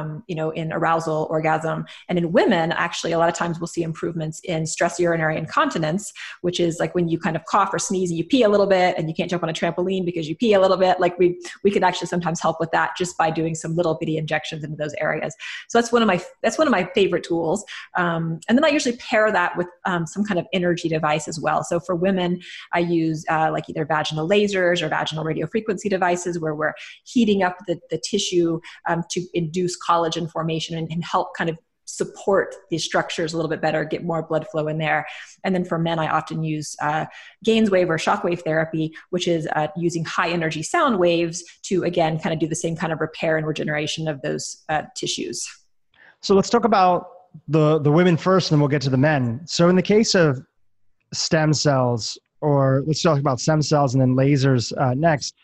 arousal, orgasm. And in women, actually, a lot of times we'll see improvements in stress urinary incontinence, which is like when you kind of cough or sneeze and you pee a little bit and you can't jump on a trampoline because you pee a little bit. Like we can actually sometimes help with that just by doing some little bitty injections into those areas. So that's one of my favorite tools. And then I usually pair that with some kind of energy device as well. So for women, I use either vaginal lasers or vaginal radiofrequency devices where we're heating up the tissue to induce collagen formation and help kind of support these structures a little bit better, get more blood flow in there. And then for men, I often use Gainswave or shockwave therapy, which is using high energy sound waves to, again, kind of do the same kind of repair and regeneration of those tissues. So let's talk about the women first, and then we'll get to the men. So in the case of stem cells, or let's talk about stem cells and then lasers next.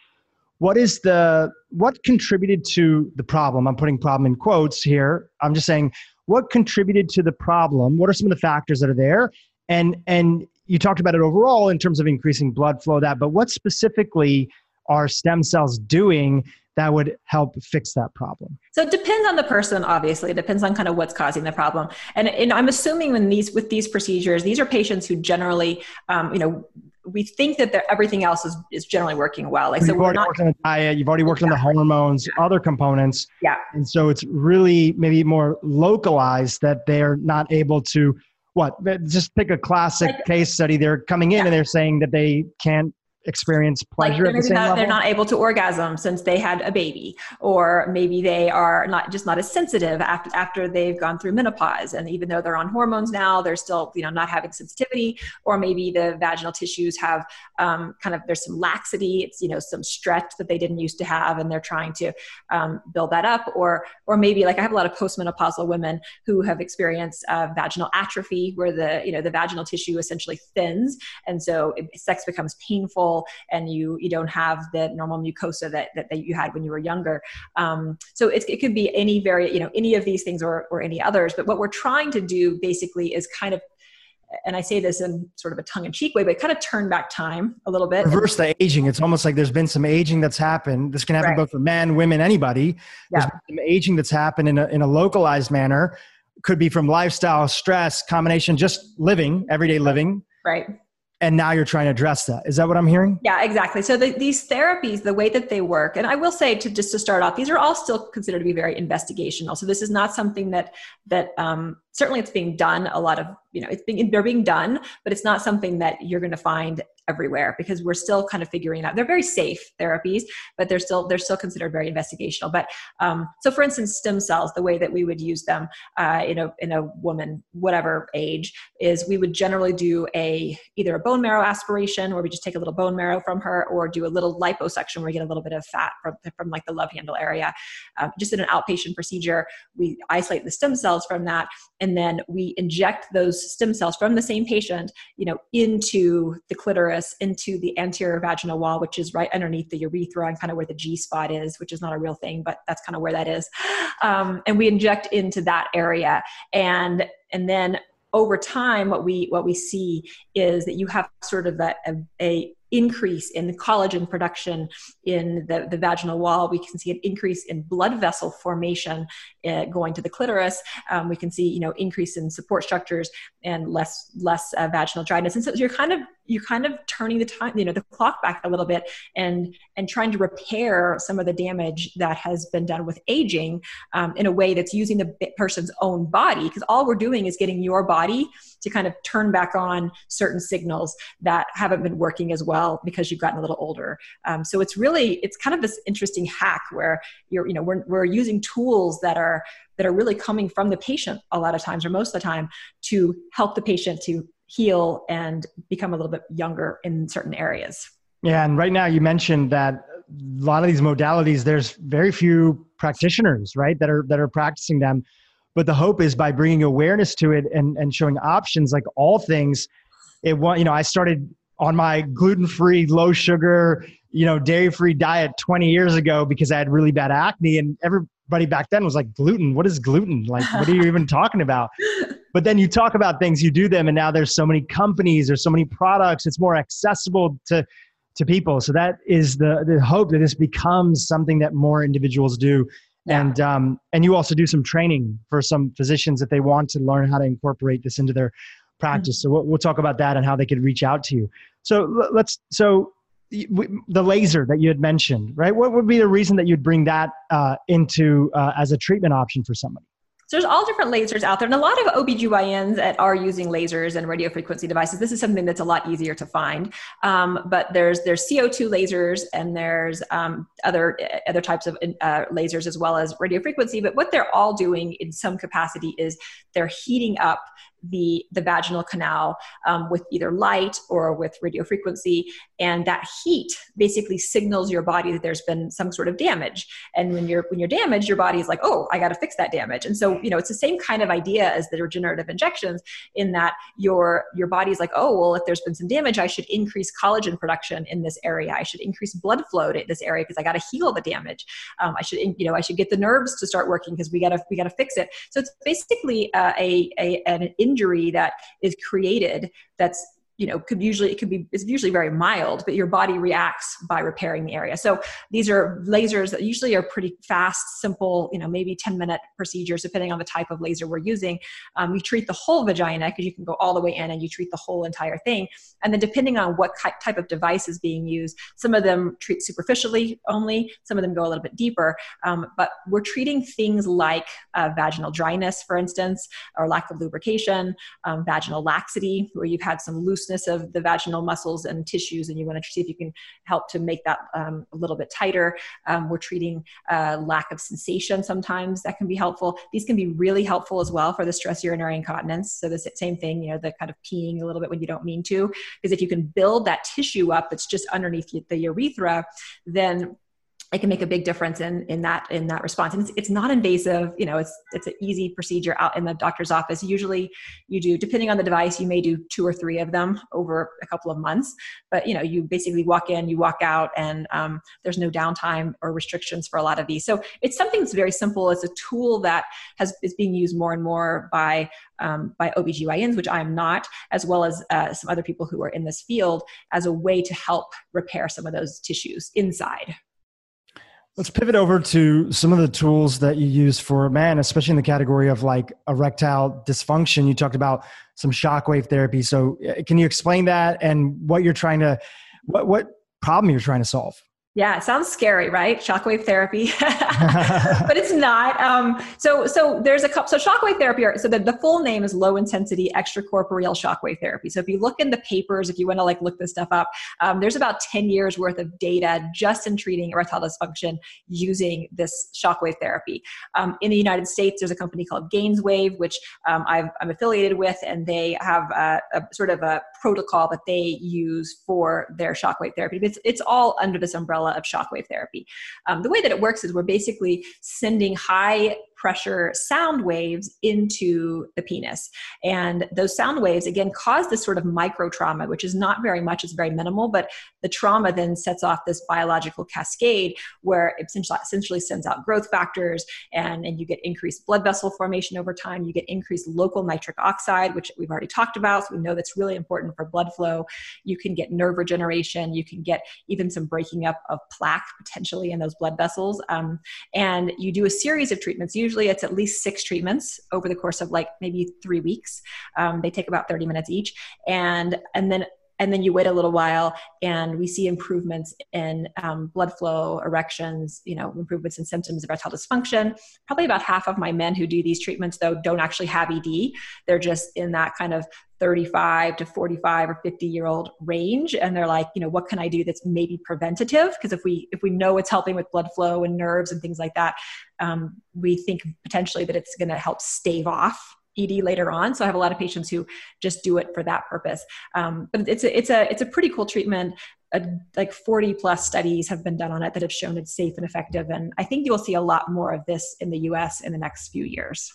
What contributed to the problem? I'm putting problem in quotes here. I'm just saying, what contributed to the problem? What are some of the factors that are there? And you talked about it overall in terms of increasing blood flow, but what specifically are stem cells doing that would help fix that problem? So it depends on the person, obviously. It depends on kind of what's causing the problem. And I'm assuming with these procedures, these are patients who generally, we think that everything else is generally working well. Like, so you've already worked on the diet, you've already worked on the hormones, other components. Yeah. And so it's really maybe more localized that they're not able to, just pick a classic case study. They're coming in and they're saying that they can't experience pleasure at the same level. They're not able to orgasm since they had a baby, or maybe they are not as sensitive after they've gone through menopause, and even though they're on hormones now, they're still not having sensitivity. Or maybe the vaginal tissues have there's some laxity, it's some stretch that they didn't used to have, and they're trying to build that up. Or maybe, like, I have a lot of postmenopausal women who have experienced vaginal atrophy, where the vaginal tissue essentially thins, and so sex becomes painful, and you don't have the normal mucosa that you had when you were younger. So it could be any of these things or any others. But what we're trying to do basically is kind of, and I say this in sort of a tongue-in-cheek way, but kind of turn back time a little bit. Reverse the aging. It's almost like there's been some aging that's happened. This can happen both for men, women, anybody. There's been some aging that's happened in a localized manner. Could be from lifestyle, stress, combination, just living, everyday living. Right. And now you're trying to address that. Is that what I'm hearing? Yeah, exactly. So these therapies, the way that they work, and I will say just to start off, these are all still considered to be very investigational. So this is not something that certainly it's being done a lot of, they're being done, but it's not something that you're going to find everywhere, because we're still kind of figuring out. They're very safe therapies, but they're still considered very investigational. But so for instance, stem cells, the way that we would use them in a woman, whatever age, is we would generally do either a bone marrow aspiration, where we just take a little bone marrow from her, or do a little liposuction where we get a little bit of fat from like the love handle area. Just in an outpatient procedure, we isolate the stem cells from that, and then we inject those stem cells from the same patient, into the clitoris, into the anterior vaginal wall, which is right underneath the urethra and kind of where the G spot is, which is not a real thing, but that's kind of where that is. And we inject into that area. And then over time, what we see is that you have sort of a increase in the collagen production in the vaginal wall. We can see an increase in blood vessel formation going to the clitoris. We can see, increase in support structures and less vaginal dryness. And so you're kind of turning the time, the clock back a little bit, and trying to repair some of the damage that has been done with aging in a way that's using the person's own body. Because all we're doing is getting your body to kind of turn back on certain signals that haven't been working as well because you've gotten a little older. So it's kind of this interesting hack where we're using tools that are really coming from the patient a lot of times, or most of the time, to help the patient to heal and become a little bit younger in certain areas. Yeah. And right now you mentioned that a lot of these modalities, there's very few practitioners, right, that are practicing them. But the hope is by bringing awareness to it and showing options, like all things, I started on my gluten-free, low sugar, dairy-free diet 20 years ago because I had really bad acne, and everybody back then was like, gluten, what is gluten? Like, what are you even talking about? But then you talk about things, you do them, and now there's so many companies, there's so many products, it's more accessible to people. So that is the hope, that this becomes something that more individuals do. Yeah. And you also do some training for some physicians if they want to learn how to incorporate this into their practice. So we'll talk about that and how they could reach out to you. So the laser that you had mentioned, right? What would be the reason that you'd bring that into as a treatment option for somebody? So there's all different lasers out there, and a lot of OBGYNs that are using lasers and radiofrequency devices. This is something that's a lot easier to find. But there's CO2 lasers, and there's other types of lasers as well as radiofrequency. But what they're all doing in some capacity is they're heating up the vaginal canal with either light or with radiofrequency, and that heat basically signals your body that there's been some sort of damage. And when you're damaged, your body is like, oh, I got to fix that damage. And so it's the same kind of idea as the regenerative injections, in that your body's like, oh, well, if there's been some damage, I should increase collagen production in this area. I should increase blood flow to this area because I got to heal the damage. I should get the nerves to start working because we got to fix it. So it's basically an injury that is created that's it's usually very mild, but your body reacts by repairing the area. So these are lasers that usually are pretty fast, simple, maybe 10-minute procedures, depending on the type of laser we're using. You treat the whole vagina because you can go all the way in and you treat the whole entire thing. And then depending on what type of device is being used, some of them treat superficially only, some of them go a little bit deeper. But we're treating things like vaginal dryness, for instance, or lack of lubrication, vaginal laxity, where you've had some looseness of the vaginal muscles and tissues, and you want to see if you can help to make that a little bit tighter. We're treating lack of sensation sometimes. That can be helpful. These can be really helpful as well for the stress urinary incontinence. So the same thing, the kind of peeing a little bit when you don't mean to, because if you can build that tissue up that's just underneath the urethra, then it can make a big difference in that response. And it's not invasive. It's an easy procedure out in the doctor's office. Usually you do, depending on the device, you may do 2 or 3 of them over a couple of months, but you basically walk in, you walk out, and there's no downtime or restrictions for a lot of these. So it's something that's very simple. It's a tool that is being used more and more by OBGYNs, which I am not, as well as some other people who are in this field, as a way to help repair some of those tissues inside. Let's pivot over to some of the tools that you use for men, especially in the category of like erectile dysfunction. You talked about some shockwave therapy. So can you explain that and what what problem you're trying to solve? Yeah, it sounds scary, right? Shockwave therapy, but it's not. So there's a couple. So shockwave therapy. So the full name is low intensity extracorporeal shockwave therapy. So if you look in the papers, if you want to look this stuff up, there's about 10 years worth of data just in treating erectile dysfunction using this shockwave therapy. In the United States, there's a company called Gainswave, which I'm affiliated with, and they have a sort of a protocol that they use for their shockwave therapy. It's all under this umbrella of shockwave therapy. The way that it works is we're basically sending high pressure sound waves into the penis. And those sound waves, again, cause this sort of micro trauma, which is not very much, it's very minimal, but the trauma then sets off this biological cascade where it essentially sends out growth factors, and you get increased blood vessel formation over time. You get increased local nitric oxide, which we've already talked about. So we know that's really important for blood flow. You can get nerve regeneration. You can get even some breaking up of plaque potentially in those blood vessels. And you do a series of treatments. Usually it's at least 6 treatments over the course of maybe 3 weeks. They take about 30 minutes each. And then you wait a little while, and we see improvements in blood flow, erections, improvements in symptoms of erectile dysfunction. Probably about half of my men who do these treatments, though, don't actually have ED. They're just in that kind of 35 to 45 or 50-year-old range. And they're like, what can I do that's maybe preventative? Because if we know it's helping with blood flow and nerves and things like that, we think potentially that it's going to help stave off ED later on. So I have a lot of patients who just do it for that purpose. But it's a pretty cool treatment. 40 plus studies have been done on it that have shown it's safe and effective. And I think you'll see a lot more of this in the US in the next few years.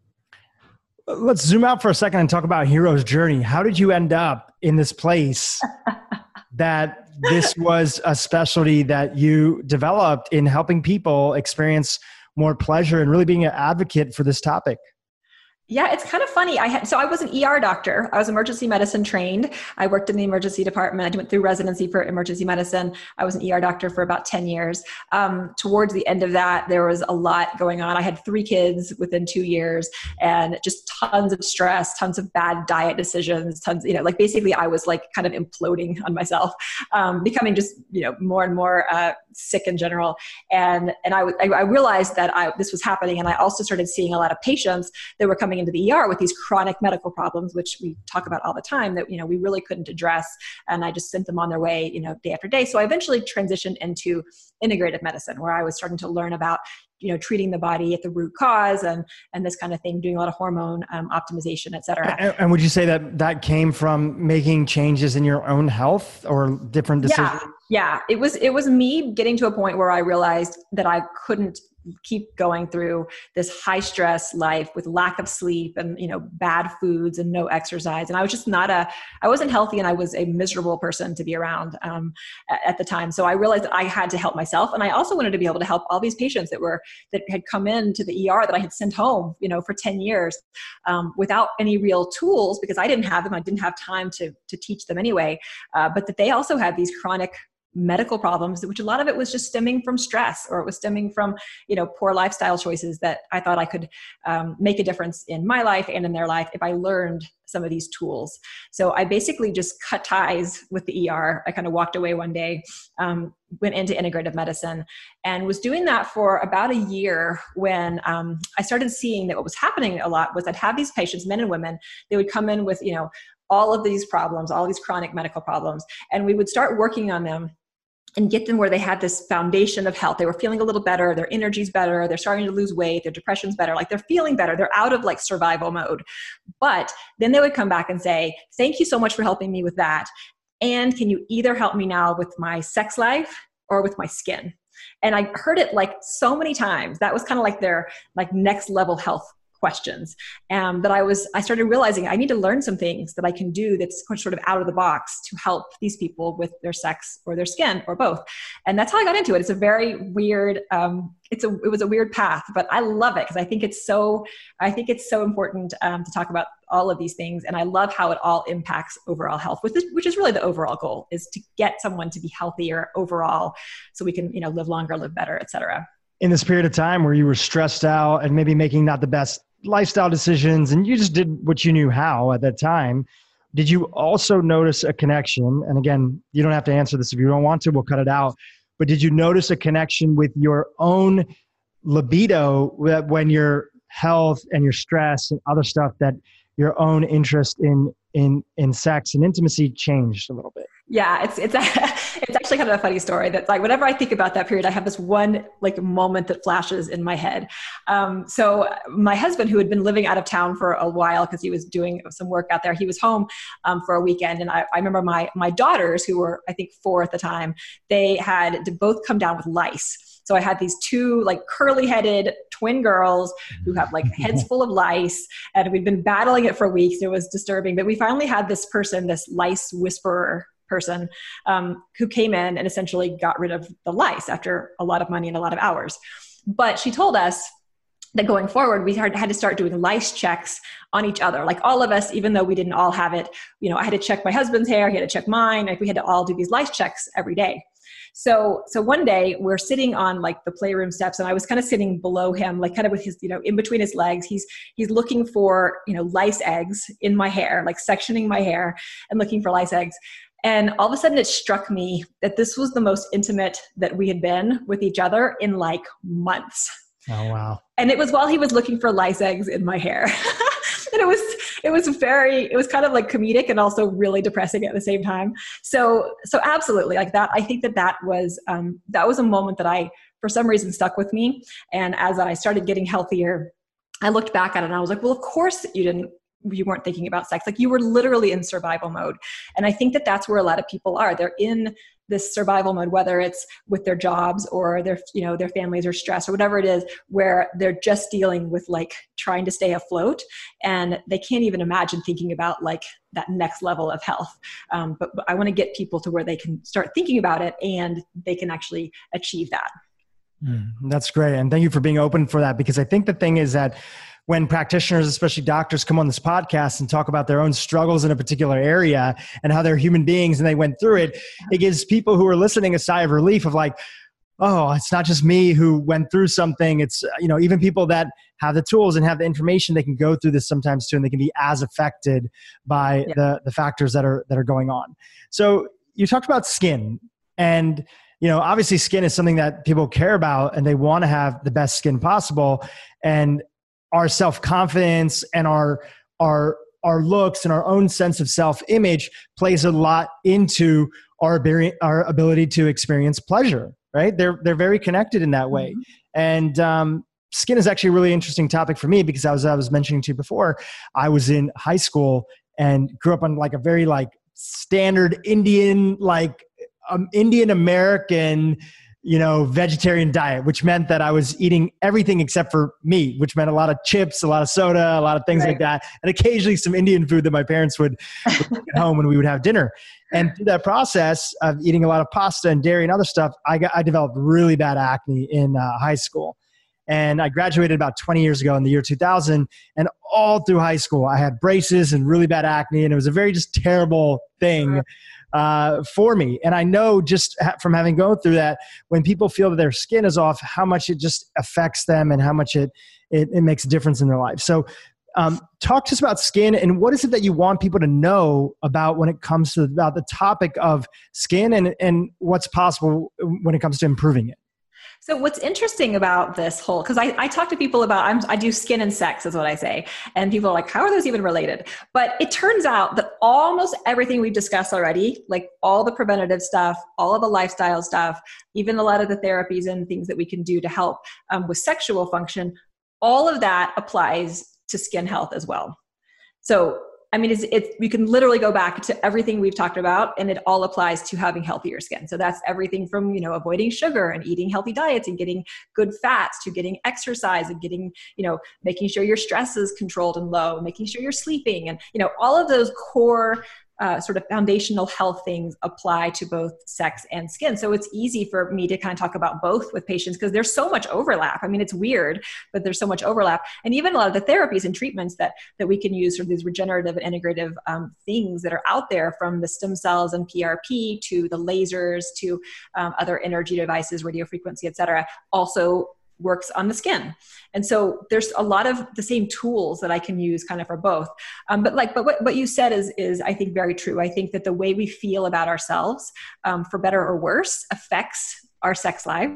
Let's zoom out for a second and talk about Hero's journey. How did you end up in this place that this was a specialty that you developed in helping people experience more pleasure and really being an advocate for this topic? Yeah, it's kind of funny. I was an ER doctor. I was emergency medicine trained. I worked in the emergency department. I went through residency for emergency medicine. I was an ER doctor for about 10 years. Towards the end of that, there was a lot going on. I had 3 kids within 2 years, and just tons of stress, tons of bad diet decisions, basically I was kind of imploding on myself, becoming just, more and more sick in general. And I realized that this was happening. And I also started seeing a lot of patients that were coming into the ER with these chronic medical problems, which we talk about all the time, that, we really couldn't address. And I just sent them on their way, day after day. So I eventually transitioned into integrative medicine, where I was starting to learn about, treating the body at the root cause and this kind of thing, doing a lot of hormone optimization, et cetera. And would you say that came from making changes in your own health or different decisions? Yeah. It was me getting to a point where I realized that I couldn't keep going through this high stress life with lack of sleep and, bad foods and no exercise. And I was just I wasn't healthy, and I was a miserable person to be around at the time. So I realized that I had to help myself. And I also wanted to be able to help all these patients that had come into the ER that I had sent home, for 10 years without any real tools, because I didn't have them. I didn't have time to teach them anyway. But that they also had these chronic medical problems, which a lot of it was just stemming from stress, or it was stemming from, poor lifestyle choices that I thought I could make a difference in my life and in their life if I learned some of these tools. So I basically just cut ties with the ER. I kind of walked away one day, went into integrative medicine, and was doing that for about a year when I started seeing that what was happening a lot was I'd have these patients, men and women, they would come in with, all of these problems, all these chronic medical problems, and we would start working on them and get them where they had this foundation of health. They were feeling a little better, their energy's better, they're starting to lose weight, their depression's better, like they're feeling better, they're out of like survival mode. But then they would come back and say, thank you so much for helping me with that. And can you either help me now with my sex life or with my skin? And I heard it like so many times. That was kind of like their like next level health questions. That I started realizing I need to learn some things that I can do that's sort of out of the box to help these people with their sex or their skin or both. And that's how I got into it. It's a very weird, it was a weird path, but I love it because I think it's so important to talk about all of these things. And I love how it all impacts overall health, which is really the overall goal, is to get someone to be healthier overall so we can, live longer, live better, et cetera. In this period of time where you were stressed out and maybe making not the best lifestyle decisions, and you just did what you knew how at that time, did you also notice a connection? And again, you don't have to answer this if you don't want to, we'll cut it out. But did you notice a connection with your own libido when your health and your stress and other stuff, that your own interest in sex and intimacy changed a little bit? Yeah, it's actually kind of a funny story. That's like, whenever I think about that period, I have this one like moment that flashes in my head. So my husband, who had been living out of town for a while because he was doing some work out there, he was home for a weekend. And I remember my daughters, who were, I think, 4 at the time, they had to both come down with lice. So I had these 2 like curly headed twin girls who have like heads full of lice, and we'd been battling it for weeks. It was disturbing, but we finally had this person, this lice whisperer person, who came in and essentially got rid of the lice after a lot of money and a lot of hours. But she told us that going forward, we had to start doing lice checks on each other. Like all of us, even though we didn't all have it, I had to check my husband's hair, he had to check mine. Like we had to all do these lice checks every day. So one day we're sitting on like the playroom steps, and I was kind of sitting below him, like kind of with his, in between his legs. He's looking for, lice eggs in my hair, like sectioning my hair and looking for lice eggs. And all of a sudden it struck me that this was the most intimate that we had been with each other in like months. Oh, wow. And it was while he was looking for lice eggs in my hair. And it was kind of like comedic and also really depressing at the same time. So absolutely, like that, I think that was a moment that for some reason stuck with me. And as I started getting healthier, I looked back at it and I was like, well, of course you weren't thinking about sex. Like you were literally in survival mode. And I think that that's where a lot of people are. They're in this survival mode, whether it's with their jobs or their families or stress or whatever it is, where they're just dealing with like trying to stay afloat, and they can't even imagine thinking about like that next level of health. But I want to get people to where they can start thinking about it and they can actually achieve that. That's great. And thank you for being open for that, because I think the thing is that when practitioners, especially doctors, come on this podcast and talk about their own struggles in a particular area and how they're human beings and they went through it, it gives people who are listening a sigh of relief of like, oh, it's not just me who went through something. It's, even people that have the tools and have the information, they can go through this sometimes too, and they can be as affected by the factors that are going on. So you talked about skin, and obviously skin is something that people care about and they want to have the best skin possible. And our self-confidence and our looks and our own sense of self-image plays a lot into our ability to experience pleasure, right? They're very connected in that way. And skin is actually a really interesting topic for me, because as I was mentioning to you before, I was in high school and grew up on like a very like standard Indian American vegetarian diet, which meant that I was eating everything except for meat, which meant a lot of chips, a lot of soda, a lot of things like that. And occasionally some Indian food that my parents would make at home when we would have dinner. And through that process of eating a lot of pasta and dairy and other stuff, I developed really bad acne in high school. And I graduated about 20 years ago in the year 2000. And all through high school, I had braces and really bad acne. And it was a very just terrible thing for me. And I know just from having gone through that, when people feel that their skin is off, how much it just affects them and how much it makes a difference in their life. So talk to us about skin, and what is it that you want people to know about when it comes to about the topic of skin and what's possible when it comes to improving it? So what's interesting about this whole, because I talk to people about, I do skin and sex is what I say. And people are like, how are those even related? But it turns out that almost everything we've discussed already, like all the preventative stuff, all of the lifestyle stuff, even a lot of the therapies and things that we can do to help with sexual function, all of that applies to skin health as well. So I mean, we can literally go back to everything we've talked about, and it all applies to having healthier skin. So that's everything from, avoiding sugar and eating healthy diets and getting good fats to getting exercise and getting, making sure your stress is controlled and low, making sure you're sleeping. And, all of those core sort of foundational health things apply to both sex and skin. So it's easy for me to kind of talk about both with patients because there's so much overlap. I mean, it's weird, but there's so much overlap. And even a lot of the therapies and treatments that we can use for these regenerative and integrative things that are out there, from the stem cells and PRP to the lasers to other energy devices, radio frequency, et cetera, also works on the skin. And so there's a lot of the same tools that I can use kind of for both. But what you said is I think very true. I think that the way we feel about ourselves, for better or worse, affects our sex lives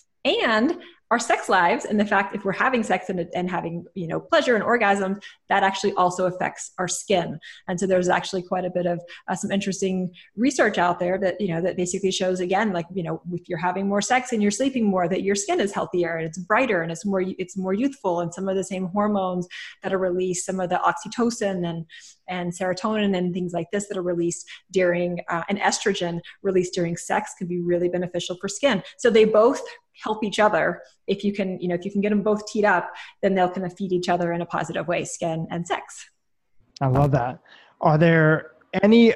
and our sex lives. And the fact if we're having sex and having, pleasure and orgasm, that actually also affects our skin. And so there's actually quite a bit of some interesting research out there that, that basically shows, again, like, if you're having more sex and you're sleeping more, that your skin is healthier and it's brighter and it's more youthful, and some of the same hormones that are released, some of the oxytocin and serotonin and things like this that are released during, and estrogen released during sex can be really beneficial for skin. So they both help each other. If you can get them both teed up, then they'll kind of feed each other in a positive way, skin and sex. I love that. Are there any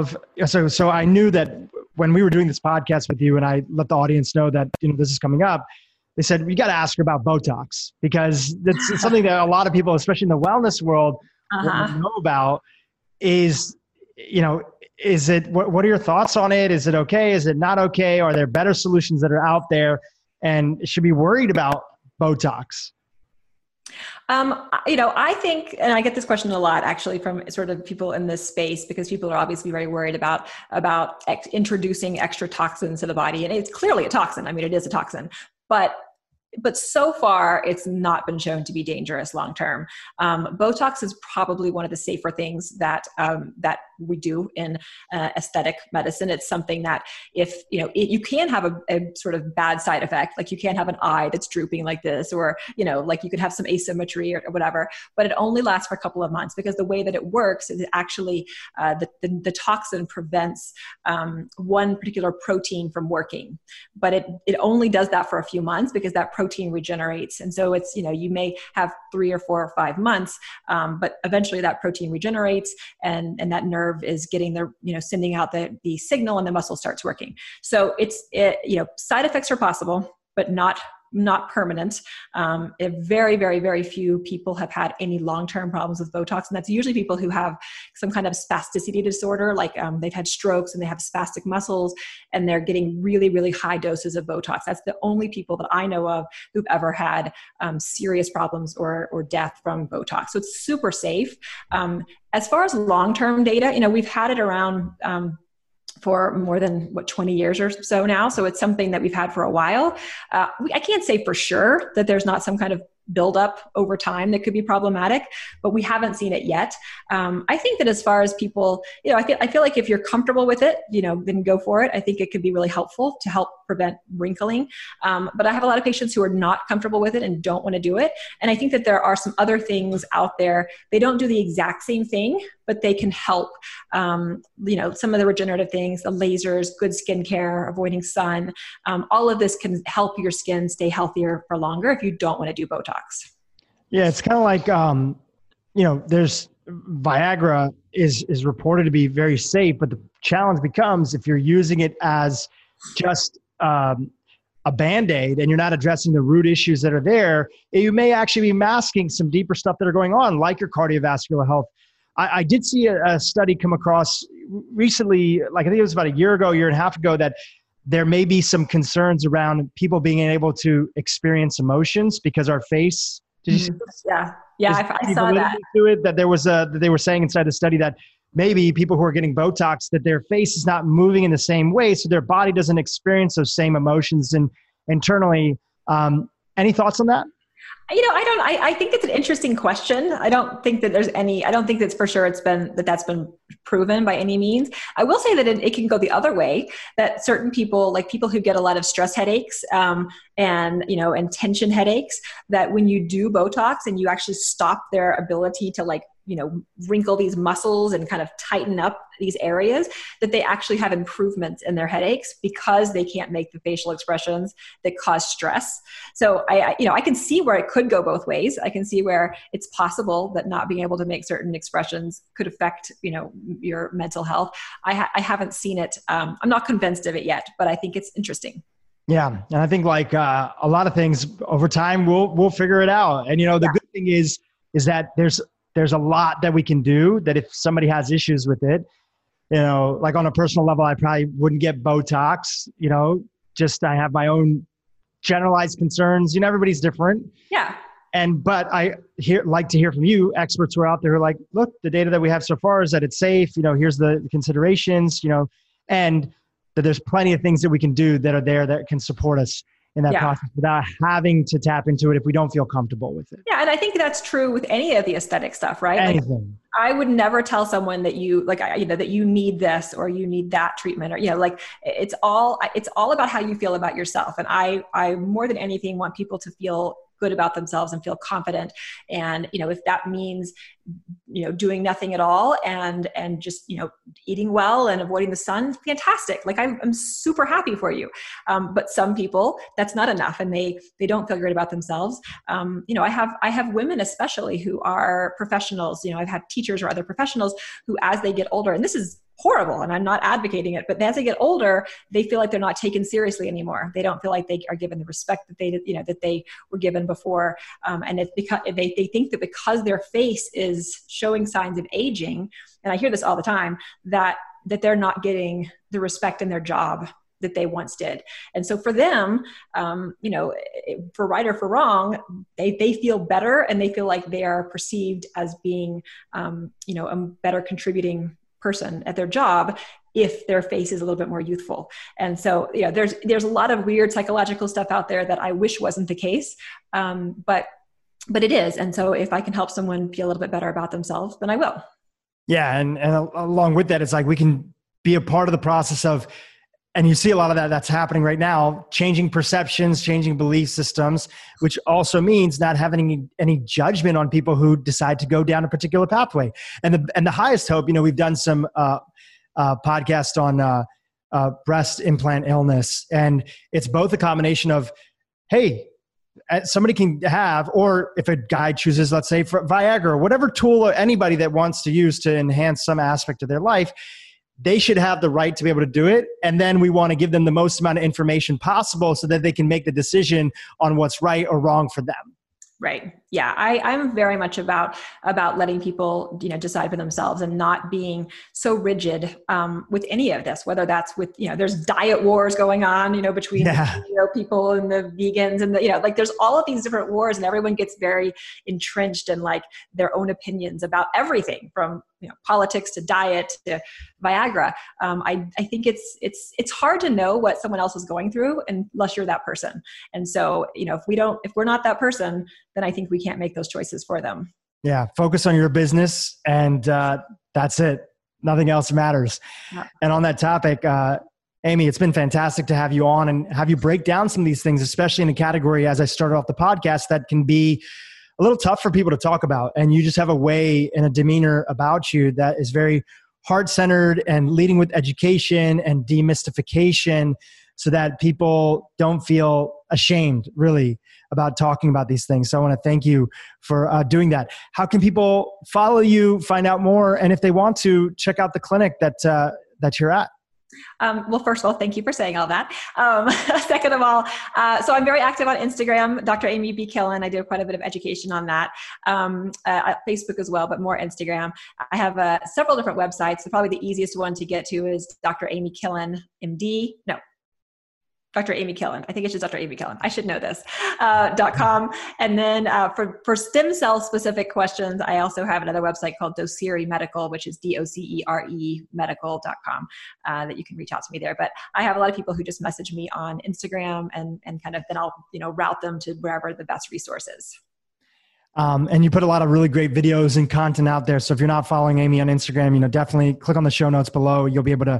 so I knew that when we were doing this podcast with you and I let the audience know that, this is coming up, they said, we got to ask her about Botox, because that's something that a lot of people, especially in the wellness world, want to know about. Is it, what are your thoughts on it? Is it okay? Is it not okay? Are there better solutions that are out there, and should be worried about Botox? I think, and I get this question a lot actually from sort of people in this space, because people are obviously very worried about introducing extra toxins to the body. And it's clearly a toxin. I mean, it is a toxin, but so far it's not been shown to be dangerous long-term. Botox is probably one of the safer things that we do in aesthetic medicine. It's something that if, you can have a sort of bad side effect, like you can have an eye that's drooping like this, or, like you could have some asymmetry or whatever, but it only lasts for a couple of months, because the way that it works is actually the toxin prevents one particular protein from working, but it only does that for a few months because that protein regenerates. And so it's, you may have 3 or 4 or 5 months, but eventually that protein regenerates and that nerve is getting sending out the signal, and the muscle starts working. So side effects are possible, but not permanent. Very, very, very few people have had any long-term problems with Botox. And that's usually people who have some kind of spasticity disorder, like they've had strokes and they have spastic muscles and they're getting really, really high doses of Botox. That's the only people that I know of who've ever had serious problems or death from Botox. So it's super safe. As far as long-term data, we've had it around for more than 20 years or so now. So it's something that we've had for a while. I can't say for sure that there's not some kind of build up over time that could be problematic, but we haven't seen it yet. I think that as far as people, I feel like if you're comfortable with it, then go for it. I think it could be really helpful to help prevent wrinkling. But I have a lot of patients who are not comfortable with it and don't want to do it. And I think that there are some other things out there. They don't do the exact same thing, but they can help. Some of the regenerative things, the lasers, good skincare, avoiding sun, all of this can help your skin stay healthier for longer if you don't want to do Botox. Yeah, it's kind of like, there's Viagra is reported to be very safe, but the challenge becomes if you're using it as just a Band-Aid and you're not addressing the root issues that are there, you may actually be masking some deeper stuff that are going on, like your cardiovascular health. I did see a study come across recently, like I think it was about a year and a half ago, that there may be some concerns around people being able to experience emotions because our face. Did you see this? Yeah, I saw that. To it, that there was that they were saying inside the study that maybe people who are getting Botox, that their face is not moving in the same way, so their body doesn't experience those same emotions and internally. Any thoughts on that? I think it's an interesting question. I don't think that's for sure that's been proven by any means. I will say that it can go the other way, that certain people, like people who get a lot of stress headaches, and tension headaches, that when you do Botox and you actually stop their ability to wrinkle these muscles and kind of tighten up these areas, that they actually have improvements in their headaches because they can't make the facial expressions that cause stress. So I can see where it could go both ways. I can see where it's possible that not being able to make certain expressions could affect, your mental health. I haven't seen it. I'm not convinced of it yet, but I think it's interesting. Yeah. And I think a lot of things over time, we'll figure it out. And, the good thing is that there's a lot that we can do, that if somebody has issues with it, like on a personal level, I probably wouldn't get Botox, I have my own generalized concerns. Everybody's different. Yeah. But I like to hear from you, experts who are out there who are like, look, the data that we have so far is that it's safe, here's the considerations, and that there's plenty of things that we can do that are there that can support us in that process without having to tap into it if we don't feel comfortable with it. Yeah. And I think that's true with any of the aesthetic stuff, right? Anything. I would never tell someone that that you need this or you need that treatment, or, it's all about how you feel about yourself. And I more than anything want people to feel good about themselves and feel confident. And, if that means, doing nothing at all and just, eating well and avoiding the sun, fantastic. I'm super happy for you. But some people, that's not enough and they don't feel great about themselves. I have women especially who are professionals. I've had teachers or other professionals who, as they get older, and this is horrible and I'm not advocating it, but as they get older, they feel like they're not taken seriously anymore. They don't feel like they are given the respect that they were given before. And it's because they think that because their face is showing signs of aging, and I hear this all the time, that they're not getting the respect in their job that they once did. And so for them, for right or for wrong, they feel better and they feel like they are perceived as being, a better contributing person at their job if their face is a little bit more youthful. And so, there's a lot of weird psychological stuff out there that I wish wasn't the case. But it is. And so if I can help someone feel a little bit better about themselves, then I will. Yeah. And along with that, it's like we can be a part of the process of, and you see a lot of that's happening right now, changing perceptions, changing belief systems, which also means not having any judgment on people who decide to go down a particular pathway. And the highest hope, we've done some podcast on breast implant illness, and it's both a combination of, hey, somebody can have, or if a guy chooses, let's say, for Viagra or whatever tool or anybody that wants to use to enhance some aspect of their life, they should have the right to be able to do it. And then we want to give them the most amount of information possible so that they can make the decision on what's right or wrong for them. Right. I'm very much about letting people, decide for themselves and not being so rigid with any of this, whether that's with, there's diet wars going on, between the people and the vegans and like there's all of these different wars, and everyone gets very entrenched in like their own opinions about everything from, politics to diet to Viagra. I think it's hard to know what someone else is going through unless you're that person. And so, if we're not that person, then I think we can't make those choices for them. Yeah. Focus on your business and that's it. Nothing else matters. Yeah. And on that topic, Amy, it's been fantastic to have you on and have you break down some of these things, especially in a category, as I started off the podcast, that can be a little tough for people to talk about. And you just have a way and a demeanor about you that is very heart-centered and leading with education and demystification so that people don't feel ashamed really about talking about these things. So I want to thank you for doing that. How can people follow you, find out more, and if they want to, check out the clinic that you're at? Well, first of all, thank you for saying all that. Second of all, so I'm very active on Instagram, Dr. Amy B. Killen. I do quite a bit of education on that. Facebook as well, but more Instagram. I have several different websites. So probably the easiest one to get to is Dr. Amy Killen, MD. No. Dr. Amy Killen. I think it's just Dr. Amy Killen. I should know this. .com. And then for stem cell specific questions, I also have another website called Docere Medical, which is DOCERE medical.com, that you can reach out to me there. But I have a lot of people who just message me on Instagram and kind of then I'll route them to wherever the best resource is. And you put a lot of really great videos and content out there. So if you're not following Amy on Instagram, definitely click on the show notes below. You'll be able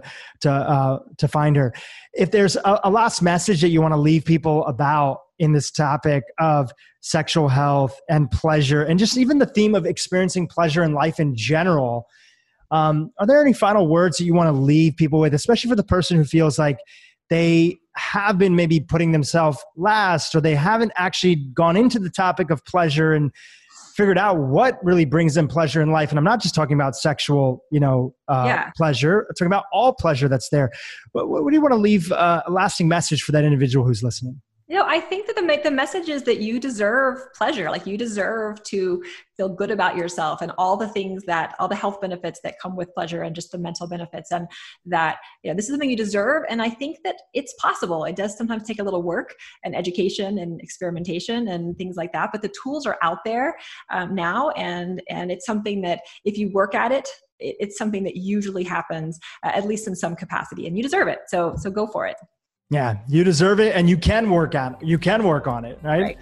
to find her. If there's a last message that you want to leave people about in this topic of sexual health and pleasure, and just even the theme of experiencing pleasure in life in general, are there any final words that you want to leave people with, especially for the person who feels like they have been maybe putting themselves last, or they haven't actually gone into the topic of pleasure and figured out what really brings them pleasure in life? And I'm not just talking about sexual, pleasure. I'm talking about all pleasure that's there. What do you want to leave a lasting message for that individual who's listening? I think that the message is that you deserve pleasure. Like you deserve to feel good about yourself and all the health benefits that come with pleasure and just the mental benefits, and that, this is something you deserve. And I think that it's possible. It does sometimes take a little work and education and experimentation and things like that, but the tools are out there now. And it's something that if you work at it, it's something that usually happens at least in some capacity, and you deserve it. So go for it. Yeah, you deserve it, and you can work on it, right?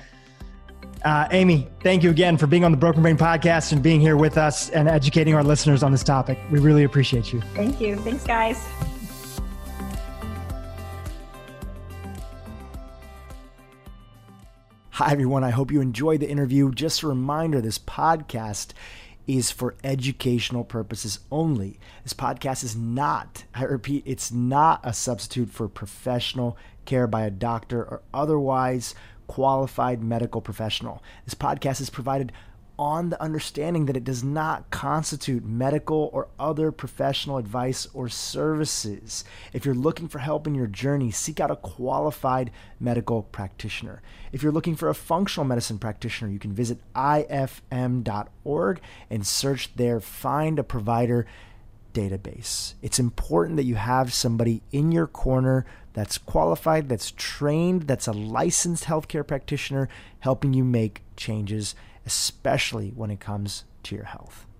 Amy, thank you again for being on the Broken Brain podcast and being here with us and educating our listeners on this topic. We really appreciate you. Thank you. Thanks, guys. Hi, everyone. I hope you enjoyed the interview. Just a reminder, this podcast is for educational purposes only. This podcast is not, I repeat, it's not a substitute for professional care by a doctor or otherwise qualified medical professional. This podcast is provided on the understanding that it does not constitute medical or other professional advice or services. If you're looking for help in your journey, seek out a qualified medical practitioner. If you're looking for a functional medicine practitioner, you can visit ifm.org and search their Find a Provider database. It's important that you have somebody in your corner that's qualified, that's trained, that's a licensed healthcare practitioner helping you make changes, especially when it comes to your health.